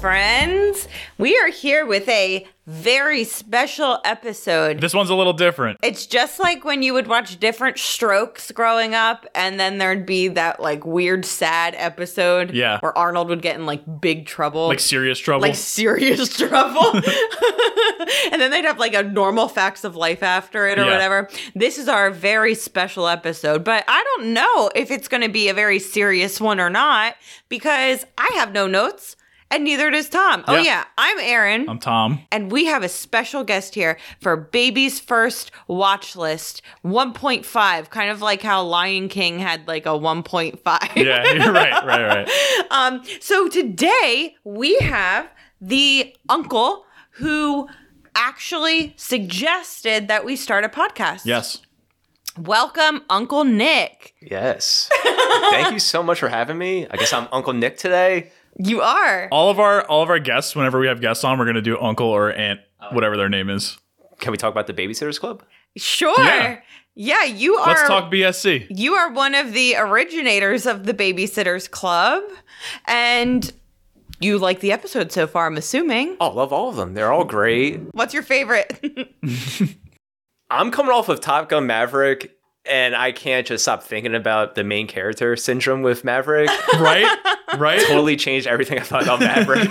friends. We are here with a very special episode. This one's a little different. It's just like when you would watch Different Strokes growing up, and then there'd be that like weird, sad episode where Arnold would get in like big trouble. Like serious trouble? Like serious trouble. And then they'd have like a normal facts of life after it or whatever. This is our very special episode, but I don't know if it's going to be a very serious one or not because I have no notes. And neither does Tom. Oh, yeah. I'm Erin. I'm Tom. And we have a special guest here for Baby's First Watch List 1.5, kind of like how Lion King had like a 1.5. Yeah, you're right. So today we have the uncle who actually suggested that we start a podcast. Yes. Welcome, Uncle Nick. Yes. Thank you so much for having me. I guess I'm Uncle Nick today. You are. All of our guests, whenever we have guests on, we're going to do uncle or aunt, whatever their name is. Can we talk about the Babysitters Club? Sure. Yeah, you are. Let's talk BSC. You are one of the originators of the Babysitters Club, and you like the episode so far, I'm assuming. Oh, love all of them. They're all great. What's your favorite? I'm coming off of Top Gun Maverick, and I can't just stop thinking about the main character syndrome with Maverick. Right? Totally changed everything I thought about Maverick.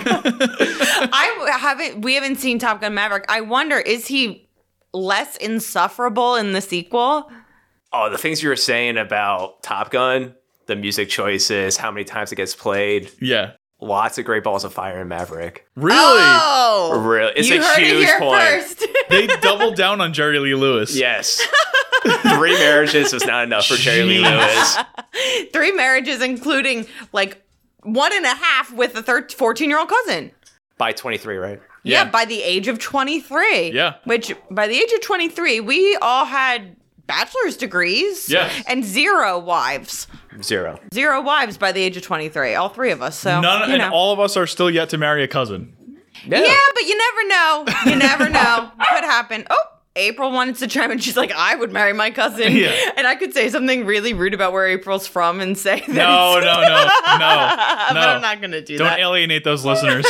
We haven't seen Top Gun Maverick. I wonder, is he less insufferable in the sequel? Oh, the things you were saying about Top Gun, the music choices, how many times it gets played. Yeah. Lots of great balls of fire in Maverick. Really? Oh! Really? It's you a heard huge it here point. First. They doubled down on Jerry Lee Lewis. Yes. 3 marriages was not enough for Jerry Lee Lewis. 3 marriages, including like 1.5 with a 14-year-old cousin. By 23, right? Yeah, by the age of 23. Yeah. Which, by the age of 23, we all had bachelor's degrees. Yes. And 0 wives. 0 wives by the age of 23. All 3 of us. So, and all of us are still yet to marry a cousin. Yeah, but you never know. You never know. Could happen. Oh, April wanted to chime in. She's like, I would marry my cousin. Yeah. And I could say something really rude about where April's from and say that. No. But I'm not going to do that. Don't alienate those listeners.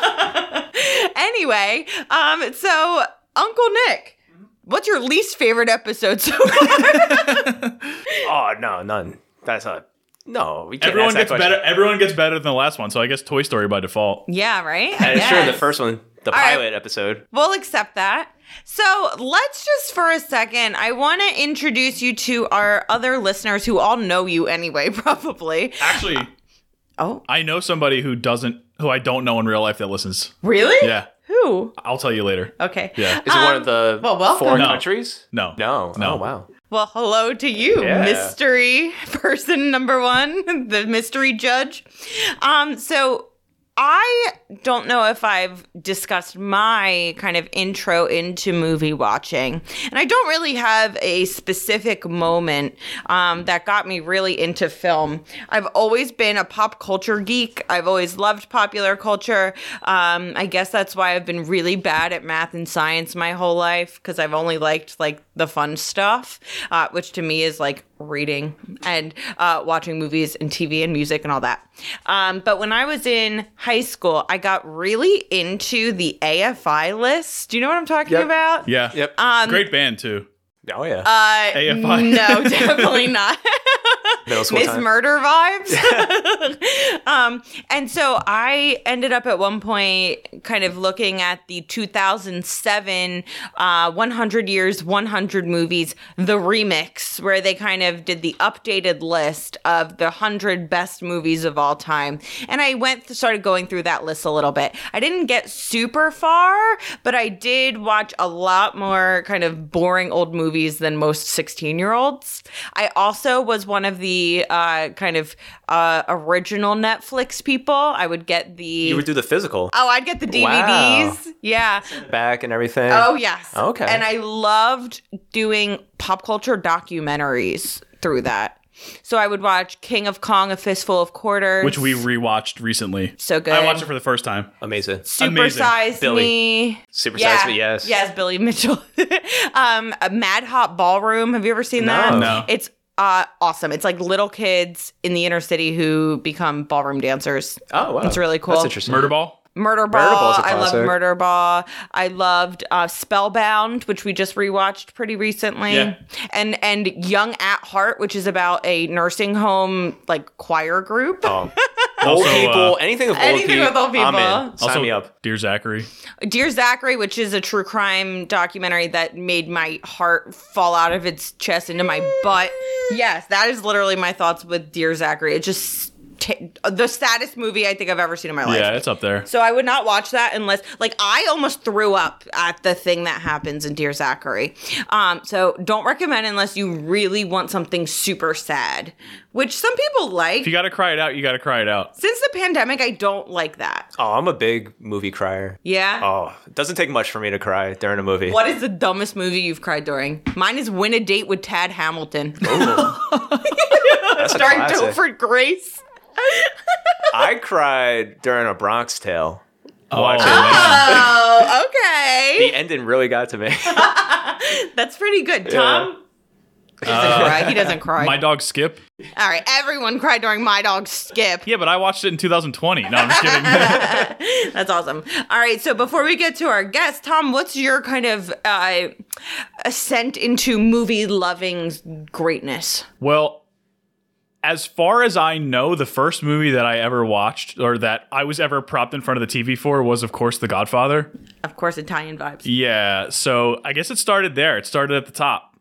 Anyway, so Uncle Nick, what's your least favorite episode so far? Oh, no, none. That's not. No, we can't. Everyone gets better. Everyone gets better than the last one, so I guess Toy Story by default. Yeah, right? And it's true, the first one, the pilot episode. We'll accept that. So let's just for a second, I want to introduce you to our other listeners who all know you anyway, probably. Actually, I know somebody who I don't know in real life that listens. Really? Yeah. Who? I'll tell you later. Okay. Yeah. Is it one of the foreign countries? No. Oh, wow. Well, hello to you, mystery person number 1, the mystery judge. So I don't know if I've discussed my kind of intro into movie watching. And I don't really have a specific moment that got me really into film. I've always been a pop culture geek. I've always loved popular culture. I guess that's why I've been really bad at math and science my whole life, because I've only liked like the fun stuff, which to me is like reading and watching movies and TV and music and all that. But when I was in high school, I got really into the AFI list. Do you know what I'm talking about? Yeah. Yep. Great band too. Oh yeah. AFI. No, definitely not. Middle school Miss time. Murder vibes. And so I ended up at one point kind of looking at the 2007 100 Years, 100 Movies, the remix, where they kind of did the updated list of the 100 best movies of all time. And I started going through that list a little bit. I didn't get super far, but I did watch a lot more kind of boring old movies than most 16-year-olds. I also was one of the kind of original Netflix people. I would get You would do the physical. Oh, I'd get the DVDs. Wow. Yeah. Back and everything. Oh, yes. Okay. And I loved doing pop culture documentaries through that. So I would watch King of Kong, A Fistful of Quarters. Which we rewatched recently. So good. I watched it for the first time. Amazing. Super Size Me. Super Size Me, yes. Yes, Billy Mitchell. A Mad Hot Ballroom. Have you ever seen that? No. It's awesome. It's like little kids in the inner city who become ballroom dancers. Oh, wow. It's really cool. That's interesting. Murderball? Murder Ball. a I loved classic. Murder Ball. I loved Spellbound, which we just rewatched pretty recently. Yeah. And Young at Heart, which is about a nursing home like choir group. Old Also, people, anything with old anything people. with old people. I'm in. Sign Also, me up. Dear Zachary. Dear Zachary, which is a true crime documentary that made my heart fall out of its chest into my butt. Yes, that is literally my thoughts with Dear Zachary. It just the saddest movie I think I've ever seen in my life. Yeah, it's up there. So I would not watch that unless, like, I almost threw up at the thing that happens in Dear Zachary. So don't recommend unless you really want something super sad, which some people like. If you got to cry it out, you got to cry it out. Since the pandemic, I don't like that. Oh, I'm a big movie crier. Yeah? Oh, it doesn't take much for me to cry during a movie. What is the dumbest movie you've cried during? Mine is Win a Date with Tad Hamilton. That's a Starring classic. Topher Grace. I cried during A Bronx Tale. Watching Oh, okay. The ending really got to me. That's pretty good. Tom? He doesn't cry. He doesn't cry. My dog Skip. All right, everyone cried during My Dog Skip. Yeah, but I watched it in 2020. No, I'm just kidding. That's awesome. All right, so before we get to our guest, Tom, what's your kind of ascent into movie-loving greatness? Well, as far as I know, the first movie that I ever watched or that I was ever propped in front of the TV for was, of course, The Godfather. Of course, Italian vibes. Yeah, so I guess it started there. It started at the top.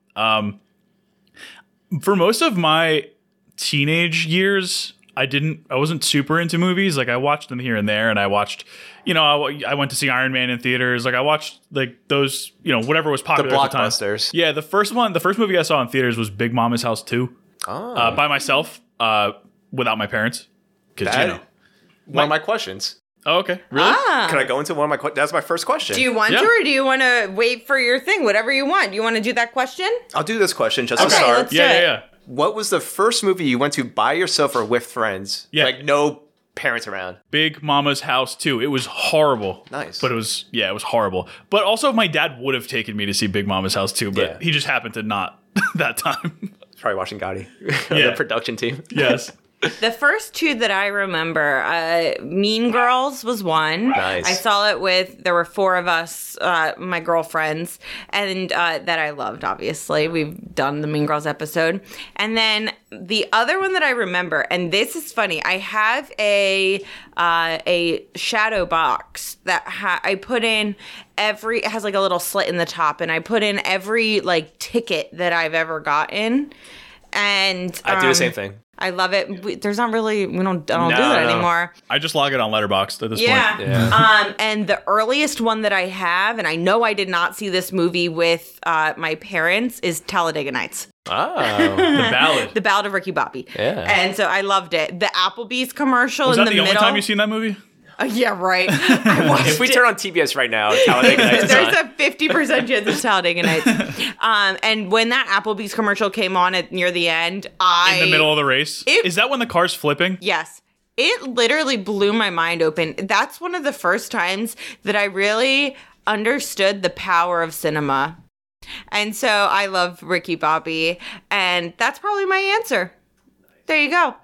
For most of my teenage years, I wasn't super into movies. Like, I watched them here and there, and I watched, I went to see Iron Man in theaters. Like, I watched like those, whatever was popular at the time. blockbusters. Yeah, the first movie I saw in theaters was Big Mama's House 2. By myself, without my parents. Because, One of my questions. Oh, okay. Really? Can I go into one of my questions? That's my first question. Do you want to, or do you want to wait for your thing? Whatever you want. Do you want to do that question? I'll do this question just to Okay, start. let's do Yeah, it. yeah. What was the first movie you went to by yourself or with friends? Yeah. Like no parents around. Big Mama's House 2. It was horrible. Nice. But it was horrible. But also my dad would have taken me to see Big Mama's House 2, but Yeah. he just happened to not that time. Probably watching Gotti. Yeah. The production team. Yes. The first two that I remember, Mean Girls was one. Nice. I saw it there were four of us, my girlfriends, and that I loved, obviously. We've done the Mean Girls episode. And then the other one that I remember, and this is funny, I have a shadow box that I put in it has like a little slit in the top, and I put in every like ticket that I've ever gotten. And I do the same thing. I love it. I don't do that anymore. I just log it on Letterboxd at this Yeah. point. Yeah. And the earliest one that I have, and I know I did not see this movie with my parents, is Talladega Nights. Oh. The Ballad. The Ballad of Ricky Bobby. Yeah. And so I loved it. The Applebee's commercial Was in that the the middle. only time you've seen that movie? Yeah, right. I watched If we it. turn on TBS right now, Talladega Nights is There's on. a 50% chance it's Talladega Nights. And when that Applebee's commercial came on near the end, In the middle of the race? Is that when the car's flipping? Yes. It literally blew my mind open. That's one of the first times that I really understood the power of cinema. And so I love Ricky Bobby, and that's probably my answer. There you go.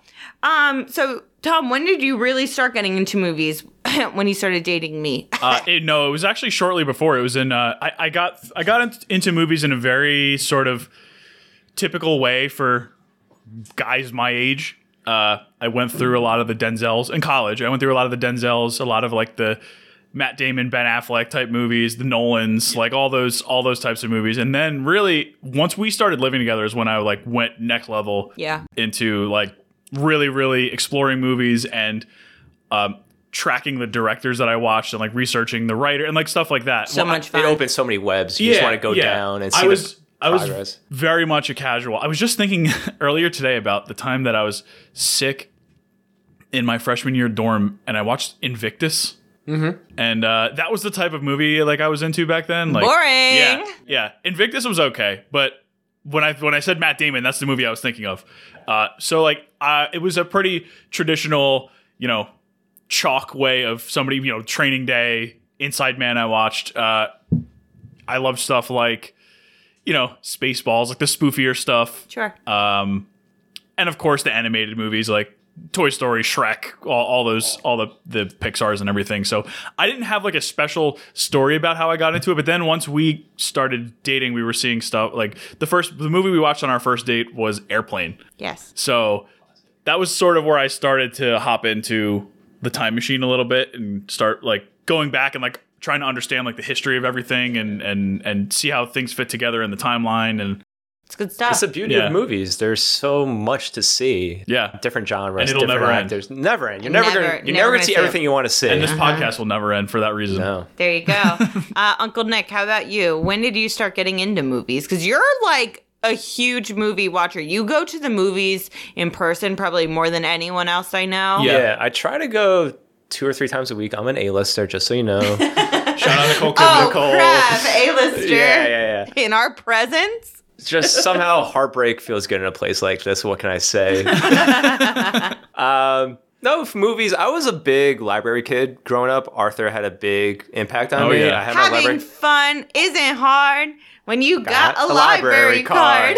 So Tom, when did you really start getting into movies? When you started dating me? It was actually shortly before. It was in. I got into movies in a very sort of typical way for guys my age. I went through a lot of the Denzels in college. I went through a lot of the Denzels, a lot of like the Matt Damon, Ben Affleck type movies, the Nolans, like all those types of movies. And then really, once we started living together, is when I like went next level. Yeah. Into like really, really exploring movies and tracking the directors that I watched and like researching the writer and like stuff like that. So much fun. It opens so many webs. You just want to go down and see I was progress. very much a casual. I was just thinking earlier today about the time that I was sick in my freshman year dorm and I watched Invictus. Mm-hmm. And that was the type of movie like I was into back then. Like, Boring. Yeah. Invictus was okay, but when I said Matt Damon, that's the movie I was thinking of. So like it was a pretty traditional, chalk way of somebody, Training Day, Inside Man I watched. I loved stuff like, Spaceballs, like the spoofier stuff. Sure. And of course the animated movies like Toy Story, Shrek, all the Pixars and everything. So I didn't have like a special story about how I got into it. But then once we started dating, we were seeing stuff like the movie we watched on our first date was Airplane. Yes. So that was sort of where I started to hop into the time machine a little bit and start like going back and like trying to understand like the history of everything and see how things fit together in the timeline. And it's good stuff. That's the beauty of movies. There's so much to see. Yeah. Different genres. And it'll different never actors. Never end. You're never gonna see everything you want to see. And this podcast will never end for that reason. No. There you go. Uncle Nick, how about you? When did you start getting into movies? Because you're like a huge movie watcher. You go to the movies in person probably more than anyone else I know. Yeah, I try to go 2 or 3 times a week. I'm an A-lister, just so you know. Shout out Nicole. Nicole. Crap, A-lister. Yeah. In our presence. Just somehow heartbreak feels good in a place like this. What can I say? No, for movies, I was a big library kid growing up. Arthur had a big impact on me. Yeah. I had Having my library fun isn't hard when you got a library card.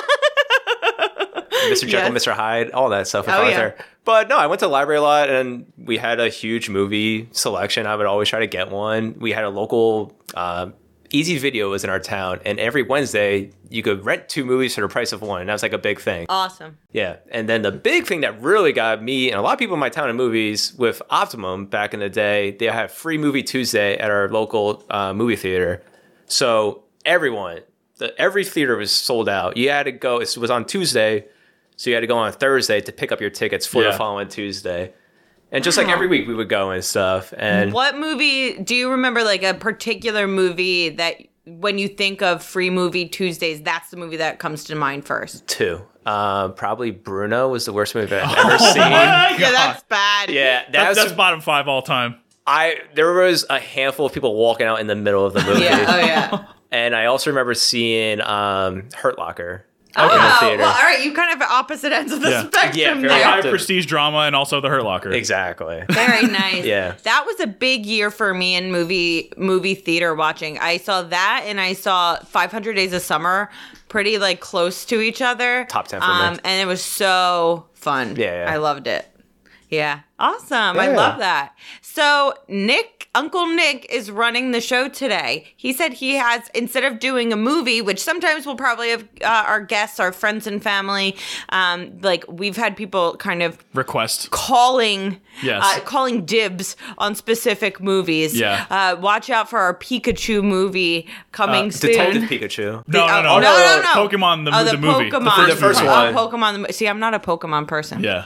Mr. Jekyll, Mr. Hyde, all that stuff with Arthur. Yeah. But no, I went to the library a lot, and we had a huge movie selection. I would always try to get one. We had a local Easy Video was in our town, and every Wednesday you could rent 2 movies for the price of one. And that was like a big thing. Awesome. Yeah. And then the big thing that really got me and a lot of people in my town in movies with Optimum back in the day, they had free movie Tuesday at our local movie theater. So every theater was sold out. You had to go, it was on Tuesday, so you had to go on Thursday to pick up your tickets for the following Tuesday. And just like every week we would go and stuff. And what movie, do you remember like a particular movie that when you think of free movie Tuesdays, that's the movie that comes to mind first? 2. Probably Bruno was the worst movie I've ever seen. Yeah, that's bad. Yeah, that's bottom 5 all time. There was a handful of people walking out in the middle of the movie. Yeah. And I also remember seeing Hurt Locker. In the theater. Well, all right, you kind of have opposite ends of the spectrum there. High prestige drama and also the Hurt Locker. Exactly. Very nice. Yeah. That was a big year for me in movie theater watching. I saw that and I saw 500 Days of Summer pretty like close to each other. Top 10 for me. And it was so fun. Yeah. I loved it. Yeah. Awesome. Yeah. I love that. So Uncle Nick is running the show today. He said he has, instead of doing a movie, which sometimes we'll probably have our guests, our friends and family, like we've had people kind of request calling dibs on specific movies. Yeah. Watch out for our Pikachu movie coming soon. Detective Pikachu. No. Pokemon the movie. The first one. Pokemon. See, I'm not a Pokemon person. Yeah.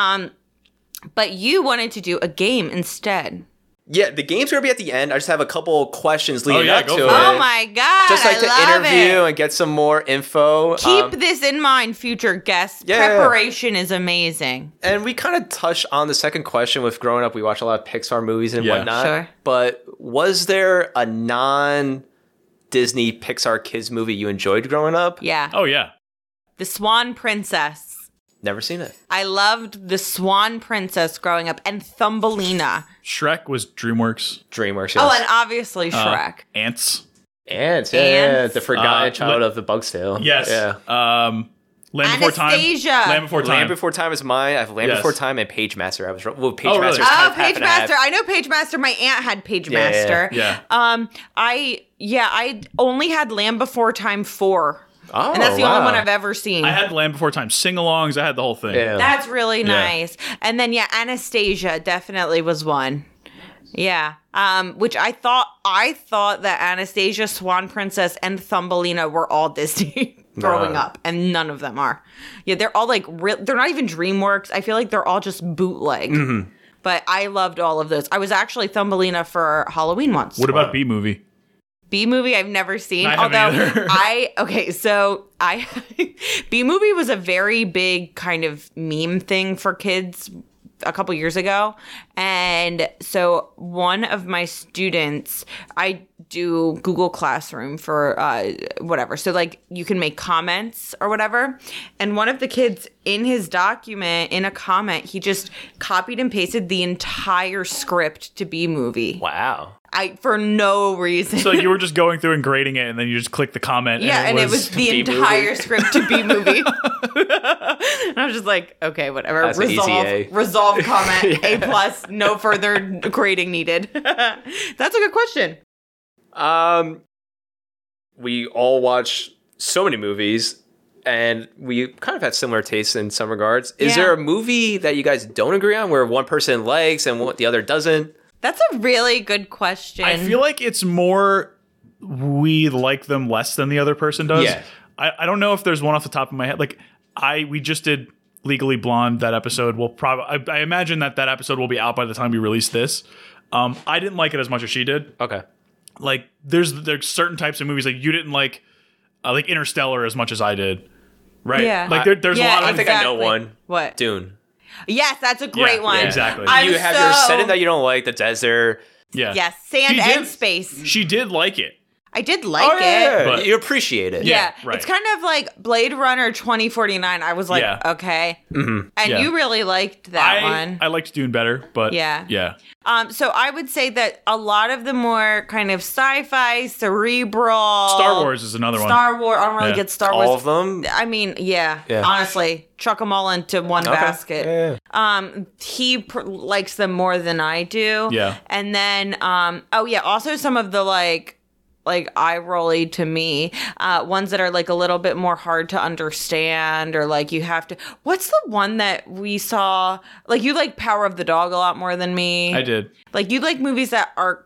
But you wanted to do a game instead. Yeah, the game's going to be at the end. I just have a couple questions leading up to it. Oh my God, just like to interview and get some more info. Keep this in mind, future guests. Preparation is amazing. And we kind of touched on the second question with growing up. We watch a lot of Pixar movies and whatnot. Sure. But was there a non-Disney Pixar kids movie you enjoyed growing up? Yeah. Oh, yeah. The Swan Princess. Never seen it. I loved The Swan Princess growing up and Thumbelina. Shrek was DreamWorks. DreamWorks, yes. Oh, and obviously Shrek. Ants. Yeah. The forgotten child of the Bug's Tale. Yes. Yeah. Land Before Time. Land Before Time. Land Before Time is mine. I have Land Before Time and Page Master. I was wrong. Well, Page Master is kind of half Page Master. I know Page Master. My aunt had Page Master. Yeah. I only had Land Before Time 4. Oh, and that's the only one I've ever seen. I had Land Before Time sing-alongs. I had the whole thing. Yeah. That's really nice. And then, Anastasia definitely was one. Yeah. Which I thought that Anastasia, Swan Princess, and Thumbelina were all Disney growing up, and none of them are. Yeah, they're all like, they're not even DreamWorks. I feel like they're all just bootleg. Mm-hmm. But I loved all of those. I was actually Thumbelina for Halloween once. What about B-Movie? B-Movie I've never seen. B-Movie was a very big kind of meme thing for kids a couple years ago. And so one of my students, I do Google Classroom for whatever. So like you can make comments or whatever. And one of the kids in his document, in a comment, he just copied and pasted the entire script to B-Movie. Wow. for no reason. So you were just going through and grading it, and then you just click the comment. Yeah, and it was the B-movie. entire script to B-movie. And I was just like, okay, whatever. That's an easy A. Resolve comment, A+, no further grading needed. That's a good question. We all watch so many movies, and we kind of have similar tastes in some regards. Is there a movie that you guys don't agree on, where one person likes and the other doesn't? That's a really good question. I feel like it's more we like them less than the other person does. Yeah. I don't know if there's one off the top of my head. Like we just did Legally Blonde. That episode will probably. I imagine that episode will be out by the time we release this. I didn't like it as much as she did. Okay. Like there's certain types of movies like you didn't like Interstellar as much as I did. Right. Yeah. Like there's a lot of. I think I know one. What? Dune. Yes, that's a great one. Yeah, exactly. You have your setting that you don't like, the desert. Yeah. Yes, sand She and did- space. She did like it. I did like it. But- you appreciate it. Yeah, right. It's kind of like Blade Runner 2049. I was like, Yeah. okay. And Yeah. you really liked that one. I liked Dune better, but Yeah. yeah. So I would say that a lot of the more kind of sci-fi, cerebral... Star Wars is another one. Star Wars. I don't really Yeah. get Star Wars. All of them? I mean, yeah. Yeah. Honestly, chuck them all into one basket. Yeah. He likes them more than I do. Yeah. And then, also some of the like eye rolly to me, ones that are like a little bit more hard to understand, or like you have to. What's the one that we saw? Like you like Power of the Dog a lot more than me. I did. Like you like movies that are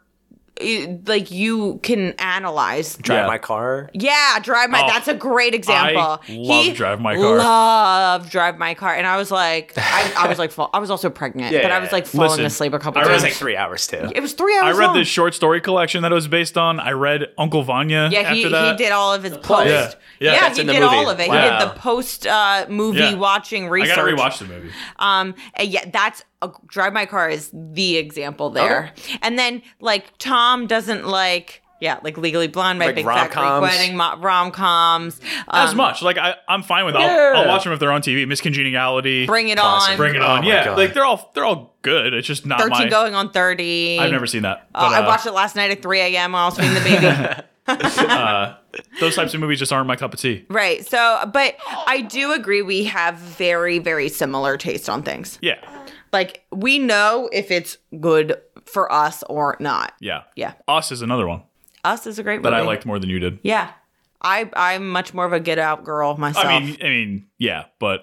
like you can analyze. Drive Yeah. My Car. Yeah, Drive My. Oh, That's a great example. I love Drive My Car. Love Drive My Car, and I was like, I was also pregnant, Yeah, but I yeah. was like falling Listen, asleep a couple I It read- was times. like 3 hours too. It was 3 I hours read long. the short story collection that it was based on. I read Uncle Vanya Yeah, after he that. did all of his post. Yeah. Yeah. That's he in the did movie. all of it. Wow. He did the post movie Yeah. watching research. I gotta rewatch the movie. And that's Drive My Car is the example there. And then like Tom doesn't like. Yeah, like Legally Blonde, My Like Big Fat Greek rom-coms. Wedding, rom-coms. As much. Like I'm fine with it. I'll watch them if they're on TV. Miss Congeniality. Bring It Classic. On. Bring It Oh On. my Yeah. God. Like they're all good. It's just not 13 my. going on 30. I've never seen that. I watched it last night at 3 a.m. while I was feeding the baby. Those types of movies just aren't my cup of tea. Right. So, but I do agree we have very, very similar taste on things. Yeah. Like, we know if it's good for us or not. Yeah. Yeah. Us is another one Us is a great that movie. I liked more than you did. Yeah. I'm much more of a Get Out girl myself. I mean, yeah, but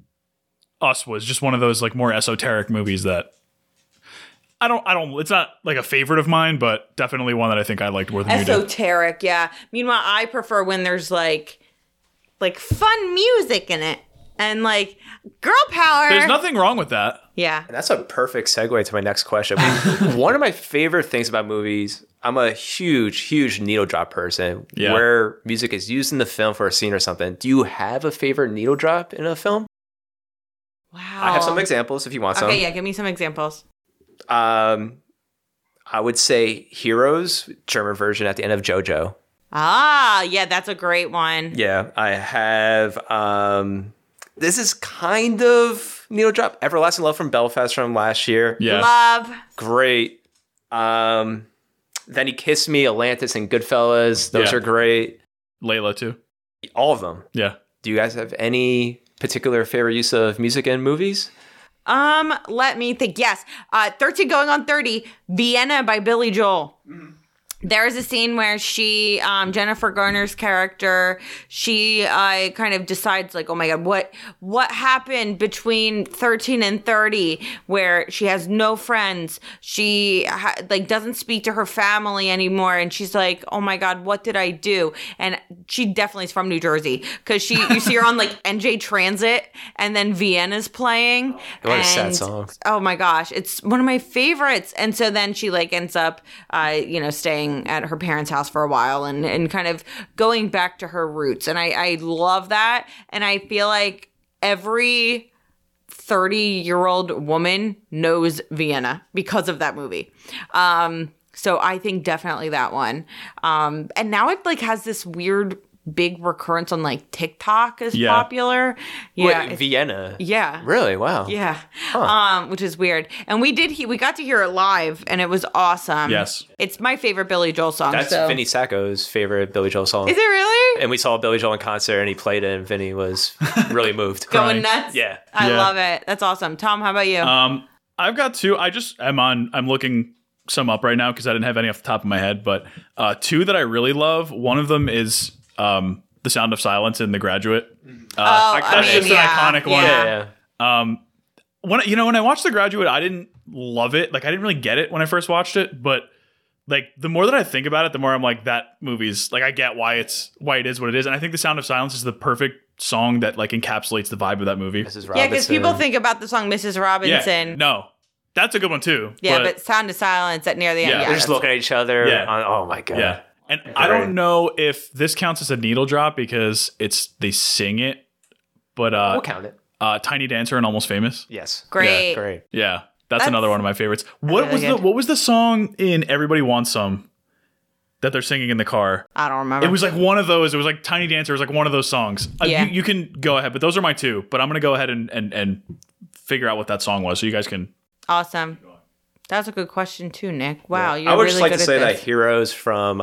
Us was just one of those like more esoteric movies that I don't. It's not like a favorite of mine, but definitely one that I think I liked more than you did. Esoteric, yeah. Meanwhile, I prefer when there's like fun music in it and like girl power. There's nothing wrong with that. Yeah. And that's a perfect segue to my next question. One of my favorite things about movies, I'm a huge needle drop person. Yeah. Where music is used in the film for a scene or something. Do you have a favorite needle drop in a film? Wow. I have some examples if you want some. Okay, yeah, give me some examples. I would say Heroes, German version at the end of JoJo. Ah, yeah, that's a great one. Yeah, I have. This is kind of needle drop. Everlasting Love from Belfast from last year. Yeah. Love. Great. Then He Kissed Me, Atlantis, and Goodfellas. Those Yeah. are great. Layla too. All of them. Yeah. Do you guys have any particular favorite use of music in movies? Let me think. Yes. 13 going on 30, Vienna by Billy Joel. There is a scene where she, Jennifer Garner's character, she kind of decides like, oh my God, what happened between 13 and 30 where she has no friends. She doesn't speak to her family anymore. And she's like, oh my God, what did I do? And she definitely is from New Jersey because you see her on like NJ Transit and then Vienna's playing. What a sad And- song. Oh my gosh, it's one of my favorites. And so then she like ends up, staying at her parents' house for a while and kind of going back to her roots. And I love that. And I feel like every 30-year-old woman knows Vienna because of that movie. So I think definitely that one. And now it like has this weird big recurrence on like TikTok is Yeah. popular. Yeah. Wait, Vienna. Yeah. Really? Wow. Yeah. Which is weird. And we got to hear it live and it was awesome. Yes. It's my favorite Billy Joel song. That's so. Vinny Sacco's favorite Billy Joel song. Is it really? And we saw Billy Joel in concert and he played it and Vinny was really moved. Going Crying. nuts? Yeah. I Yeah. love it. That's awesome. Tom, how about you? I've got two. I'm looking some up right now because I didn't have any off the top of my head, but two that I really love. One of them is The Sound of Silence in The Graduate. That's just an iconic one. Yeah. When I watched The Graduate, I didn't love it. Like, I didn't really get it when I first watched it, but like the more that I think about it, the more I'm like, that movie's like, I get why it is what it is. And I think The Sound of Silence is the perfect song that like encapsulates the vibe of that movie. Mrs. yeah, because Robinson. people think about the song Mrs. Robinson. Yeah, no, that's a good one too. Yeah, but Sound of Silence at near the end. Yeah. Yeah, They're just that's- looking at each other. Yeah. Oh my God. Yeah. And I don't know if this counts as a needle drop because they sing it, but We'll count it. Tiny Dancer and Almost Famous. Yes. Great. Great. Yeah. That's another one of my favorites. What really what was the song in Everybody Wants Some that they're singing in the car? I don't remember. It was like one of those. It was like Tiny Dancer. It was like one of those songs. Yeah. You can go ahead, but those are my two. But I'm going to go ahead and figure out what that song was so you guys can. awesome. That's a good question too, Nick. Wow, you're I would really just like good to say at that this. Heroes from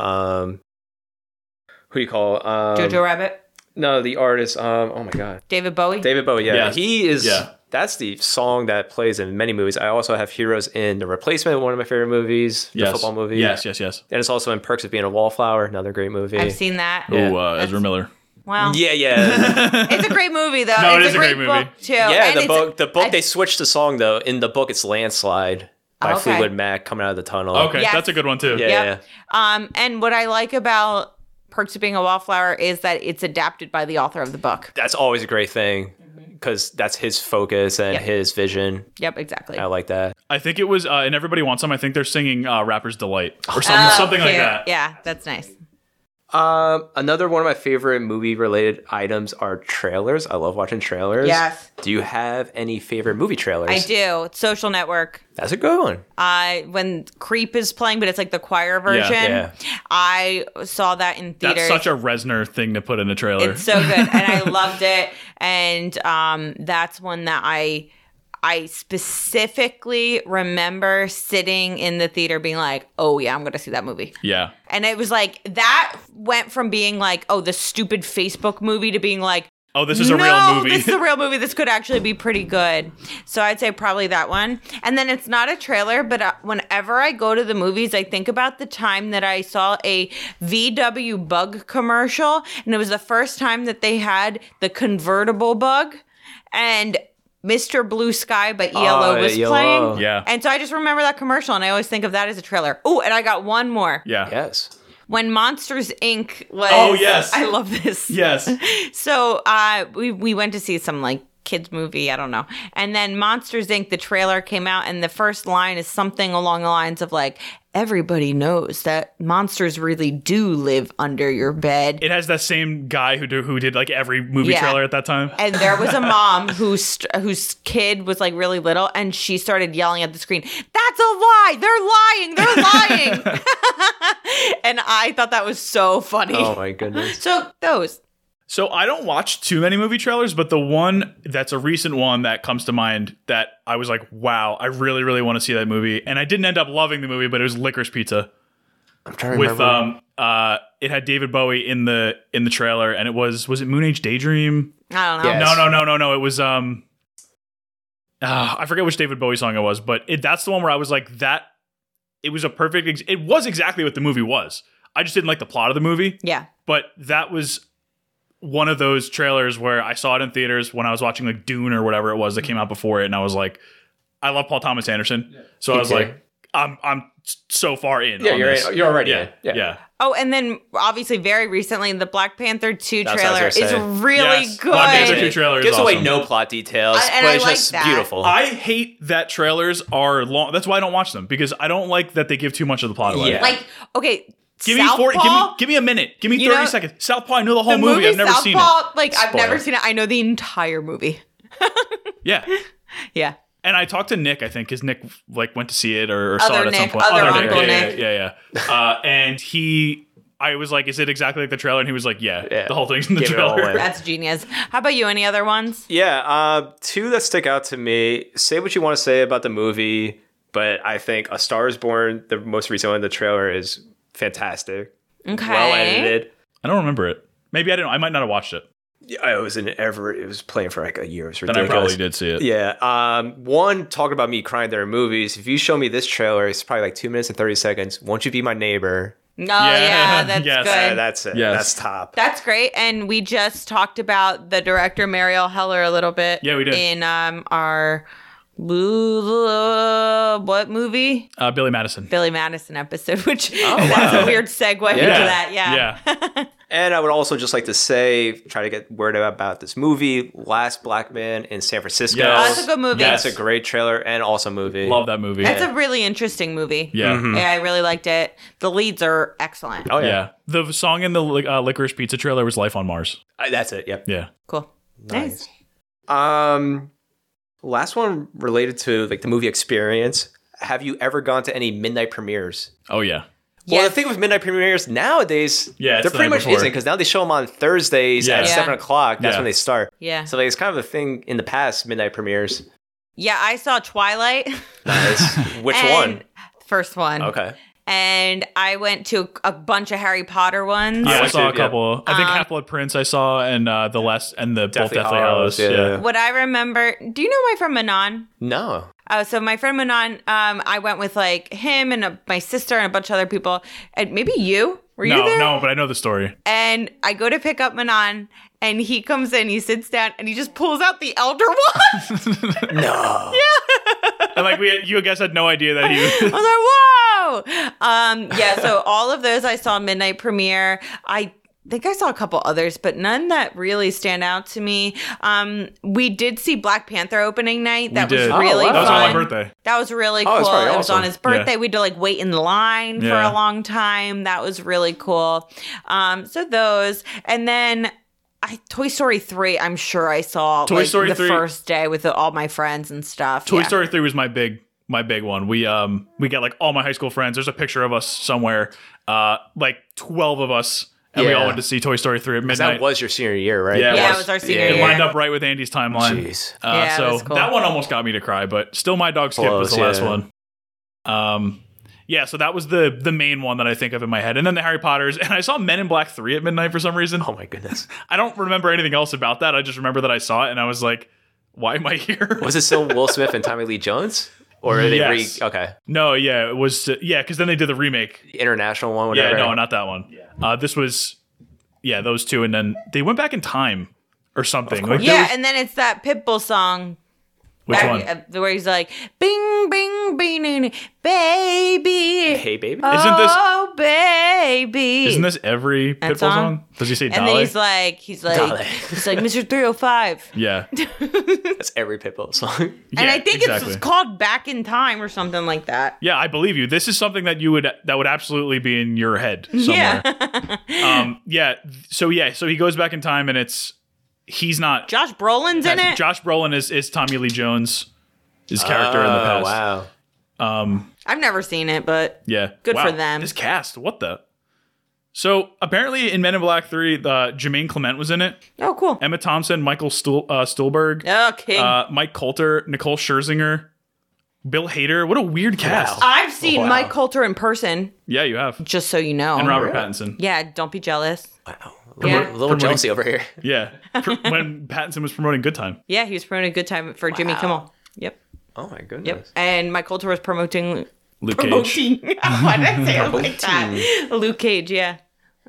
who do you call Jojo Rabbit, no, the artist oh my God. David Bowie. David Bowie, yeah. Yes. He is Yeah. that's the song that plays in many movies. I also have Heroes in The Replacement, one of my favorite movies, the football movie. Yes. And it's also in Perks of Being a Wallflower, another great movie. I've seen that. Yeah. Oh, Ezra Miller. Wow. Yeah, yeah. It's a great movie though. No, it it's is a great movie. book too. Yeah, And the it's- book they switched the song though. In the book it's Landslide by Okay. Fleetwood Mac coming out of the tunnel. Okay, Yes. that's a good one too. Yeah, Yep. yeah. And what I like about Perks of Being a Wallflower is that it's adapted by the author of the book. That's always a great thing because that's his focus and Yep. his vision. Yep, exactly. I like that. I think it was in Everybody Wants Some. I think they're singing Rapper's Delight or something like cute. that. Yeah, that's nice. Another one of my favorite movie related items are trailers. I love watching trailers. Yes. Do you have any favorite movie trailers? I do. Social Network. That's a good one. When Creep is playing, but it's like the choir version. Yeah. I saw that in theaters. That's such a Reznor thing to put in a trailer. It's so good, and I loved it. And that's one that I specifically remember sitting in the theater being like, oh yeah, I'm going to see that movie. Yeah. And it was like, that went from being like, oh, the stupid Facebook movie to being like, Oh, this is a real movie. this is a real movie. This could actually be pretty good. So I'd say probably that one. And then it's not a trailer, but whenever I go to the movies, I think about the time that I saw a VW Bug commercial. And it was the first time that they had the convertible bug. And Mr. Blue Sky by ELO was ELO. playing. Yeah. And so I just remember that commercial, and I always think of that as a trailer. Oh, and I got one more. Yeah. Yes. When Monsters, Inc. was... Oh, yes. I love this. Yes. So we went to see some like kids movie, I don't know. And then Monsters, Inc., the trailer came out, and the first line is something along the lines of like, everybody knows that monsters really do live under your bed. It has that same guy who did like every movie Yeah. trailer at that time. And there was a mom whose kid was like really little, and she started yelling at the screen, "That's a lie! They're lying! They're lying!" And I thought that was so funny. Oh my goodness. So those. So I don't watch too many movie trailers, but the one that's a recent one that comes to mind that I was like, wow, I really, really want to see that movie. And I didn't end up loving the movie, but it was Licorice Pizza. I'm trying to remember. With it had David Bowie in the trailer, and was it Moon Age Daydream? I don't know. Yes. No. It was I forget which David Bowie song it was, but that's the one where I was like, that it was a perfect it was exactly what the movie was. I just didn't like the plot of the movie. Yeah. But that was one of those trailers where I saw it in theaters when I was watching like Dune or whatever it was that came out before it, and I was like, I love Paul Thomas Anderson, so I was like, I'm so far in. Yeah, on you're this. in. You're already Yeah, in. yeah. Oh, and then obviously very recently, the Black Panther 2 That's what I trailer was is gonna say. really Yes, good. Black Panther 2 trailer is Gives away awesome. no plot details, And but I it's like just that. beautiful. I hate that trailers are long. That's why I don't watch them, because I don't like that they give too much of the plot away. Yeah. Like, okay, Give me Southpaw, give me a minute. Give me You 30 know, seconds. Southpaw, I know the whole the movie. I've never seen it. Southpaw, like, I've Spoiler. never seen it. I know the entire movie. Yeah. Yeah. And I talked to Nick, I think, because Nick like went to see it or saw Other it at some Nick, point. other Other Uncle Yeah, Nick. yeah. And he I was like, is it exactly like the trailer? And he was like, yeah. The whole thing's in the Give it all trailer. away. That's genius. How about you? Any other ones? Yeah, two that stick out to me. Say what you want to say about the movie, but I think A Star Is Born, the most recent one in the trailer, is fantastic. Okay. Well edited. I don't remember it. Maybe I didn't. I might not have watched it. Yeah, it was playing for like a year. It was Then ridiculous. I probably did see it. Yeah. One, talking about me crying during movies. If you show me this trailer, it's probably like 2 minutes and 30 seconds. Won't You Be My Neighbor? No, yeah, that's Yes. good. That's it. Yes. That's top. That's great. And we just talked about the director, Mariel Heller, a little bit. Yeah, we did. In our what movie? Billy Madison. Billy Madison episode, which that's a weird segue into that. Yeah. And I would also just like to say, try to get word out about this movie, Last Black Man in San Francisco. Yes. Oh, that's a good movie. That's a great trailer and awesome movie. Love that movie. That's a really interesting movie. Yeah. Yeah, I really liked it. The leads are excellent. Oh, Yeah. The song in the Licorice Pizza trailer was Life on Mars. That's it. Yep. Yeah. Cool. Nice. Last one related to like the movie experience. Have you ever gone to any midnight premieres? Oh, yeah. Well, Yes. the thing with midnight premieres nowadays, Yeah, it's they're the pretty night much before. isn't because now they show them on Thursdays Yeah. at Yeah. 7 o'clock. That's Yeah. when they start. Yeah. So like, it's kind of a thing in the past, midnight premieres. Yeah, I saw Twilight. Nice. Which and- one? First one. Okay. And I went to a bunch of Harry Potter ones. Yeah, I went saw to- a couple. I think Half-Blood Prince I saw, and the last, and the both Deathly Hallows. Yeah. What I remember, do you know my friend Manon? No. So my friend Manon, I went with like him and my sister and a bunch of other people, and maybe you. Were you there? No, but I know the story. And I go to pick up Manon, and he comes in, he sits down, and he just pulls out the Elder Wand. No. And like you guys had no idea that he. I was like, whoa! Yeah, so all of those I saw midnight premiere. I think I saw a couple others, but none that really stand out to me. We did see Black Panther opening night. That was did. really Oh, wow. That was fun. on my birthday. That was really Oh, cool. that's probably It was on awesome. his birthday. Yeah. We had to like wait in line for Yeah. a long time. That was really cool. So those, and then Toy Story 3, I'm sure I saw Toy Story the 3 first day with all my friends and stuff. Toy Yeah. Story 3 was my big one. We got like all my high school friends. There's a picture of us somewhere, like 12 of us, and we Yeah. all went to see Toy Story 3 at midnight. That was your senior year, right? Yeah, Yeah, it was our senior It year. lined up right with Andy's timeline. Jeez. Yeah, it So was cool. that one almost got me to cry, but still My Dog Skip was the Close, last yeah. one. Yeah, so that was the main one that I think of in my head. And then the Harry Potters, and I saw Men in Black 3 at midnight for some reason. Oh my goodness. I don't remember anything else about that. I just remember that I saw it and I was like, why am I here? Was it still Will Smith and Tommy Lee Jones? Or are they Yes. okay. No, yeah, it was because then they did the remake. The international one, whatever. Yeah, no, not that one. This was those two, and then they went back in time or something. Like, there Yeah, was- and then it's that Pitbull song. which one? Where he's like, bing, bing, bing, bing, baby. Hey baby. Oh, baby. Isn't this every Pitbull song? song? Does he say And Dolly? then he's like, Dolly. Mr. 305. Yeah. That's every Pitbull song. And Yeah, I think exactly. it's called Back in Time or something like that. Yeah, I believe you. This is something that would absolutely be in your head somewhere. So he goes back in time, and he's not. Josh Brolin's in it. Josh Brolin is Tommy Lee Jones, his character in the past. Wow. I've never seen it, but Yeah, Good Wow, for them. This cast, what the? So apparently in Men in Black 3, Jermaine Clement was in it. oh, cool. Emma Thompson, Michael Stuhlbarg, Oh, King. Mike Coulter, Nicole Scherzinger, Bill Hader. What a weird cast. I've seen Wow. Mike Coulter in person, Yeah, you have. just so you know. And Robert Pattinson. Yeah, don't be jealous. Wow. Yeah. A little jealousy over here. Yeah, when Pattinson was promoting Good Time. Yeah, he was promoting a good time for Jimmy Kimmel. Yep. Oh my goodness. Yep. And Mike Coulter was promoting. Luke Cage. Why did I say it like that? Luke Cage, yeah.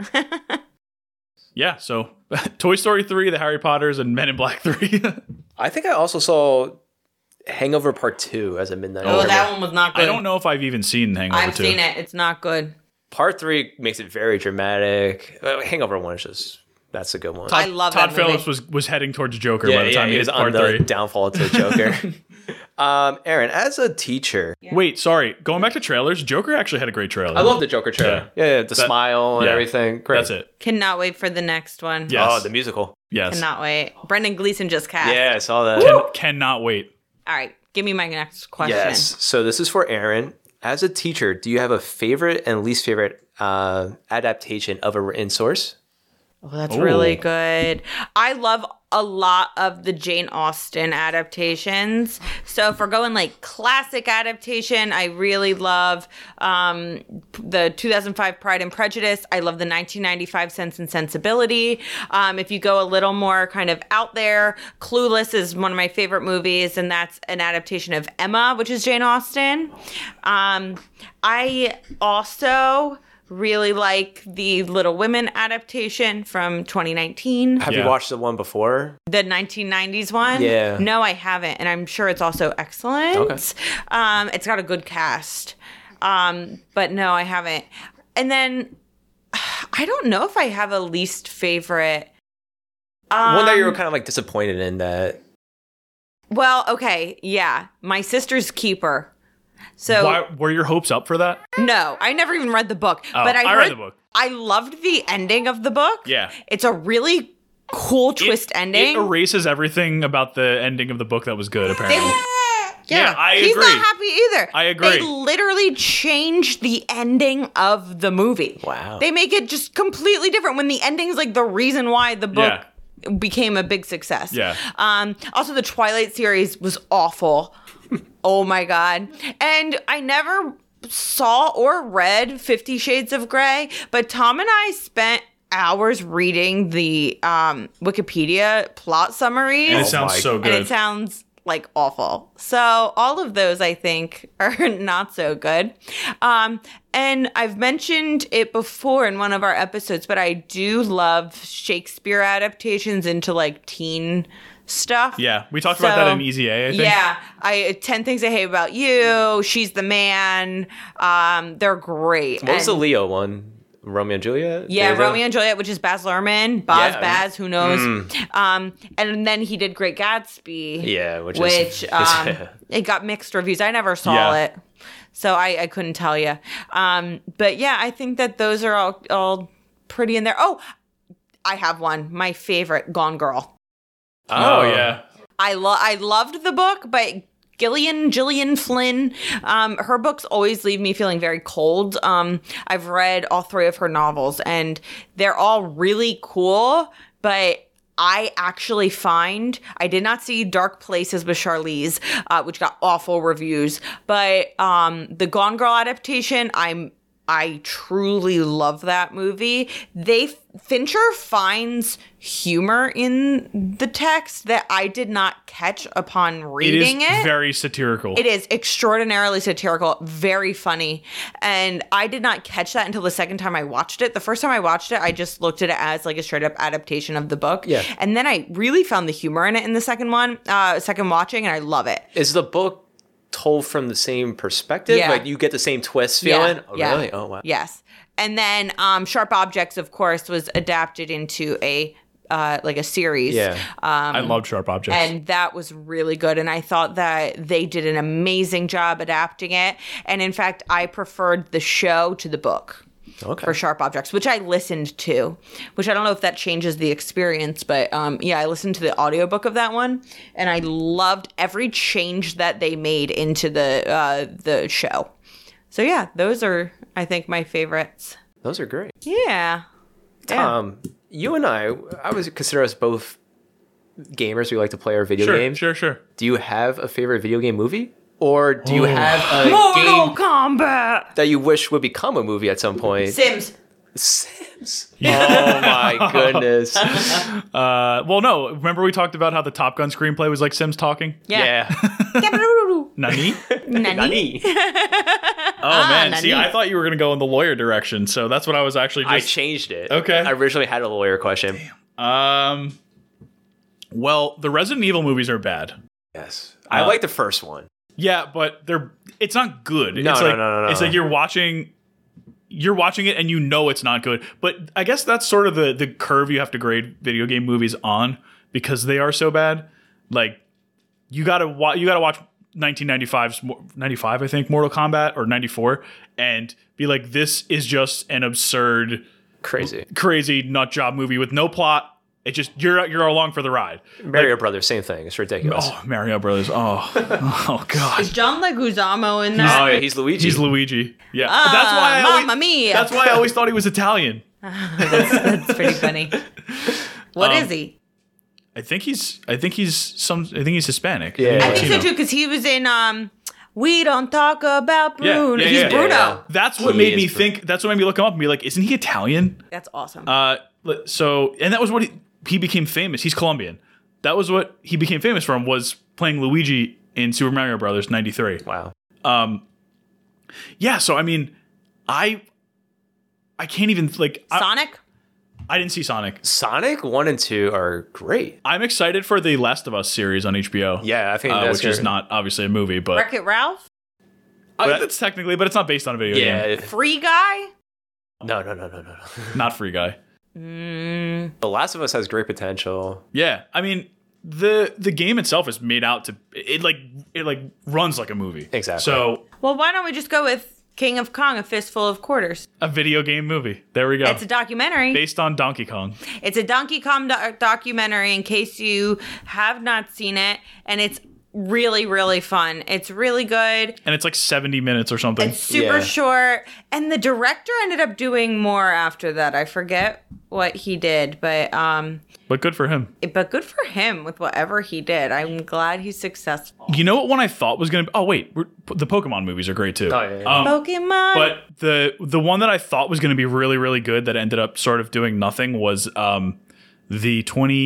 Yeah, so Toy Story 3, The Harry Potters, and Men in Black 3. I think I also saw Hangover Part 2 as a midnight. Oh, premiere. that one was not good. I don't know if I've even seen Hangover 2. I've seen it. It's not good. Part 3 makes it very dramatic. Hangover 1 is just, that's a good one. I love Todd that movie. Phillips was heading towards Joker by the time he he was hit on part the 3. downfall to Joker. Aaron, as a teacher, Wait, sorry. Going back to trailers, Joker actually had a great trailer. I love the Joker trailer. Yeah, the smile and yeah. everything. Great. That's it. Cannot wait for the next one. Yes. Oh, the musical. Yes. Cannot wait. Brendan Gleeson just cast. Yeah, I saw that. Cannot wait. All right. Give me my next question. Yes. So this is for Aaron. As a teacher, do you have a favorite and least favorite adaptation of a written source. Oh, that's really good. I love a lot of the Jane Austen adaptations. So if we're going like classic adaptation, I really love the 2005 Pride and Prejudice. I love the 1995 Sense and Sensibility. If you go a little more kind of out there, Clueless is one of my favorite movies, and that's an adaptation of Emma, which is Jane Austen. I also really like the Little Women adaptation from 2019. Have you watched the one before? The 1990s one? Yeah. No, I haven't. And I'm sure it's also excellent. Okay. It's got a good cast. But no, I haven't. And then I don't know if I have a least favorite. One that you were kind of like disappointed in that. Well, okay. Yeah. My Sister's Keeper. So Why, were your hopes up for that? no, I never even read the book. Oh, but I read the book. I loved the ending of the book. Yeah. It's a really cool twist ending. It erases everything about the ending of the book that was good, apparently. Yeah, I he's agree. not happy either. I agree. They literally changed the ending of the movie. Wow. They make it just completely different when the ending's like the reason why the book became a big success. Yeah. Also, the Twilight series was awful. Oh my God. And I never saw or read 50 Shades of Grey, but Tom and I spent hours reading the Wikipedia plot summaries. And it sounds so good. And it sounds like awful. So all of those I think are not so good. And I've mentioned it before in one of our episodes, but I do love Shakespeare adaptations into like teen stuff. Yeah, we talked about that in Easy A, I think. Yeah, 10 Things I Hate About You, She's the Man. They're great. What was the Leo one? Romeo and Juliet? Yeah, Romeo and Juliet, which is Baz Luhrmann. Baz, who knows? And then he did Great Gatsby. Yeah, which it got mixed reviews. I never saw it, so I couldn't tell you. But yeah, I think that those are all pretty in there. Oh, I have one. My favorite, Gone Girl. Oh, yeah. I loved the book, but Gillian Flynn, her books always leave me feeling very cold. I've read all 3 of her novels, and they're all really cool, but I actually find I did not see Dark Places with Charlize, which got awful reviews, but the Gone Girl adaptation, I truly love that movie. Fincher finds humor in the text that I did not catch upon reading it. It is very satirical. It is extraordinarily satirical, very funny. And I did not catch that until the second time I watched it. The first time I watched it, I just looked at it as like a straight up adaptation of the book. Yeah. And then I really found the humor in it in the second watching, and I love it. Is the book told from the same perspective? Yeah. Like you get the same twist feeling? Yeah. Oh, Yeah. really? Oh, wow. Yes. And then Sharp Objects, of course, was adapted into a series. Yeah. I loved Sharp Objects. And that was really good. And I thought that they did an amazing job adapting it. And in fact, I preferred the show to the book. Okay. For Sharp Objects, which I listened to, which I don't know if that changes the experience, but I listened to the audiobook of that one, and I loved every change that they made into the show. So yeah, those are, I think, my favorites. Those are great. Yeah. You and I would consider us both gamers. We like to play our video games. Sure. Do you have a favorite video game movie? Or do you have a Mortal game Kombat that you wish would become a movie at some point? Sims. Oh my goodness. Well, no. Remember we talked about how the Top Gun screenplay was like Sims talking? Yeah. Nani? Nani. Oh, man. Nani. See, I thought you were going to go in the lawyer direction, so that's what I was actually just... I changed it. Okay. I originally had a lawyer question. Well, the Resident Evil movies are bad. Yes. I like the first one. Yeah, but it's not good. No. It's like you're watching it and you know it's not good. But I guess that's sort of the curve you have to grade video game movies on because they are so bad. Like you gotta watch 1995's 95, I think, Mortal Kombat, or 94, and be like, this is just an absurd, crazy nut job movie with no plot. It just you're along for the ride. Mario Brothers, same thing. It's ridiculous. Oh, Mario Brothers. Oh God. Is John Leguizamo in that? Oh, yeah, he's Luigi. He's Luigi. Yeah. Mamma mia. That's why I always thought he was Italian. That's pretty funny. What is he? I think he's Hispanic. Yeah. I think so too, because he was in We Don't Talk About Bruno. He's Bruno. Yeah. That's what made me think. That's what made me look him up and be like, isn't he Italian? That's awesome. So, and that was what he became famous. He's Colombian. That was what he became famous from, was playing Luigi in Super Mario Brothers '93. Wow. Yeah. So I mean, I can't even like Sonic? I didn't see Sonic. Sonic 1 and 2 are great. I'm excited for the Last of Us series on HBO. Yeah, I think that's which is not obviously a movie, but Wreck-It Ralph? it's technically, but it's not based on a video game. Yeah. Free Guy? No. Not Free Guy. The Last of Us has great potential. Yeah, I mean the game itself is made out to it runs like a movie. Exactly. So Well, why don't we just go with King of Kong, A Fistful of Quarters? a video game movie. There we go. It's a documentary. Based on Donkey Kong. It's a Donkey Kong documentary, in case you have not seen it, and it's really, really fun. It's really good. And it's like 70 minutes or something. It's super short, and the director ended up doing more after that. I forget what he did, but good for him. good for him with whatever he did. I'm glad he's successful. You know what one I thought was going to be... Oh, wait. The Pokemon movies are great, too. Oh, yeah. Pokemon. But the one that I thought was going to be really, really good that ended up sort of doing nothing was the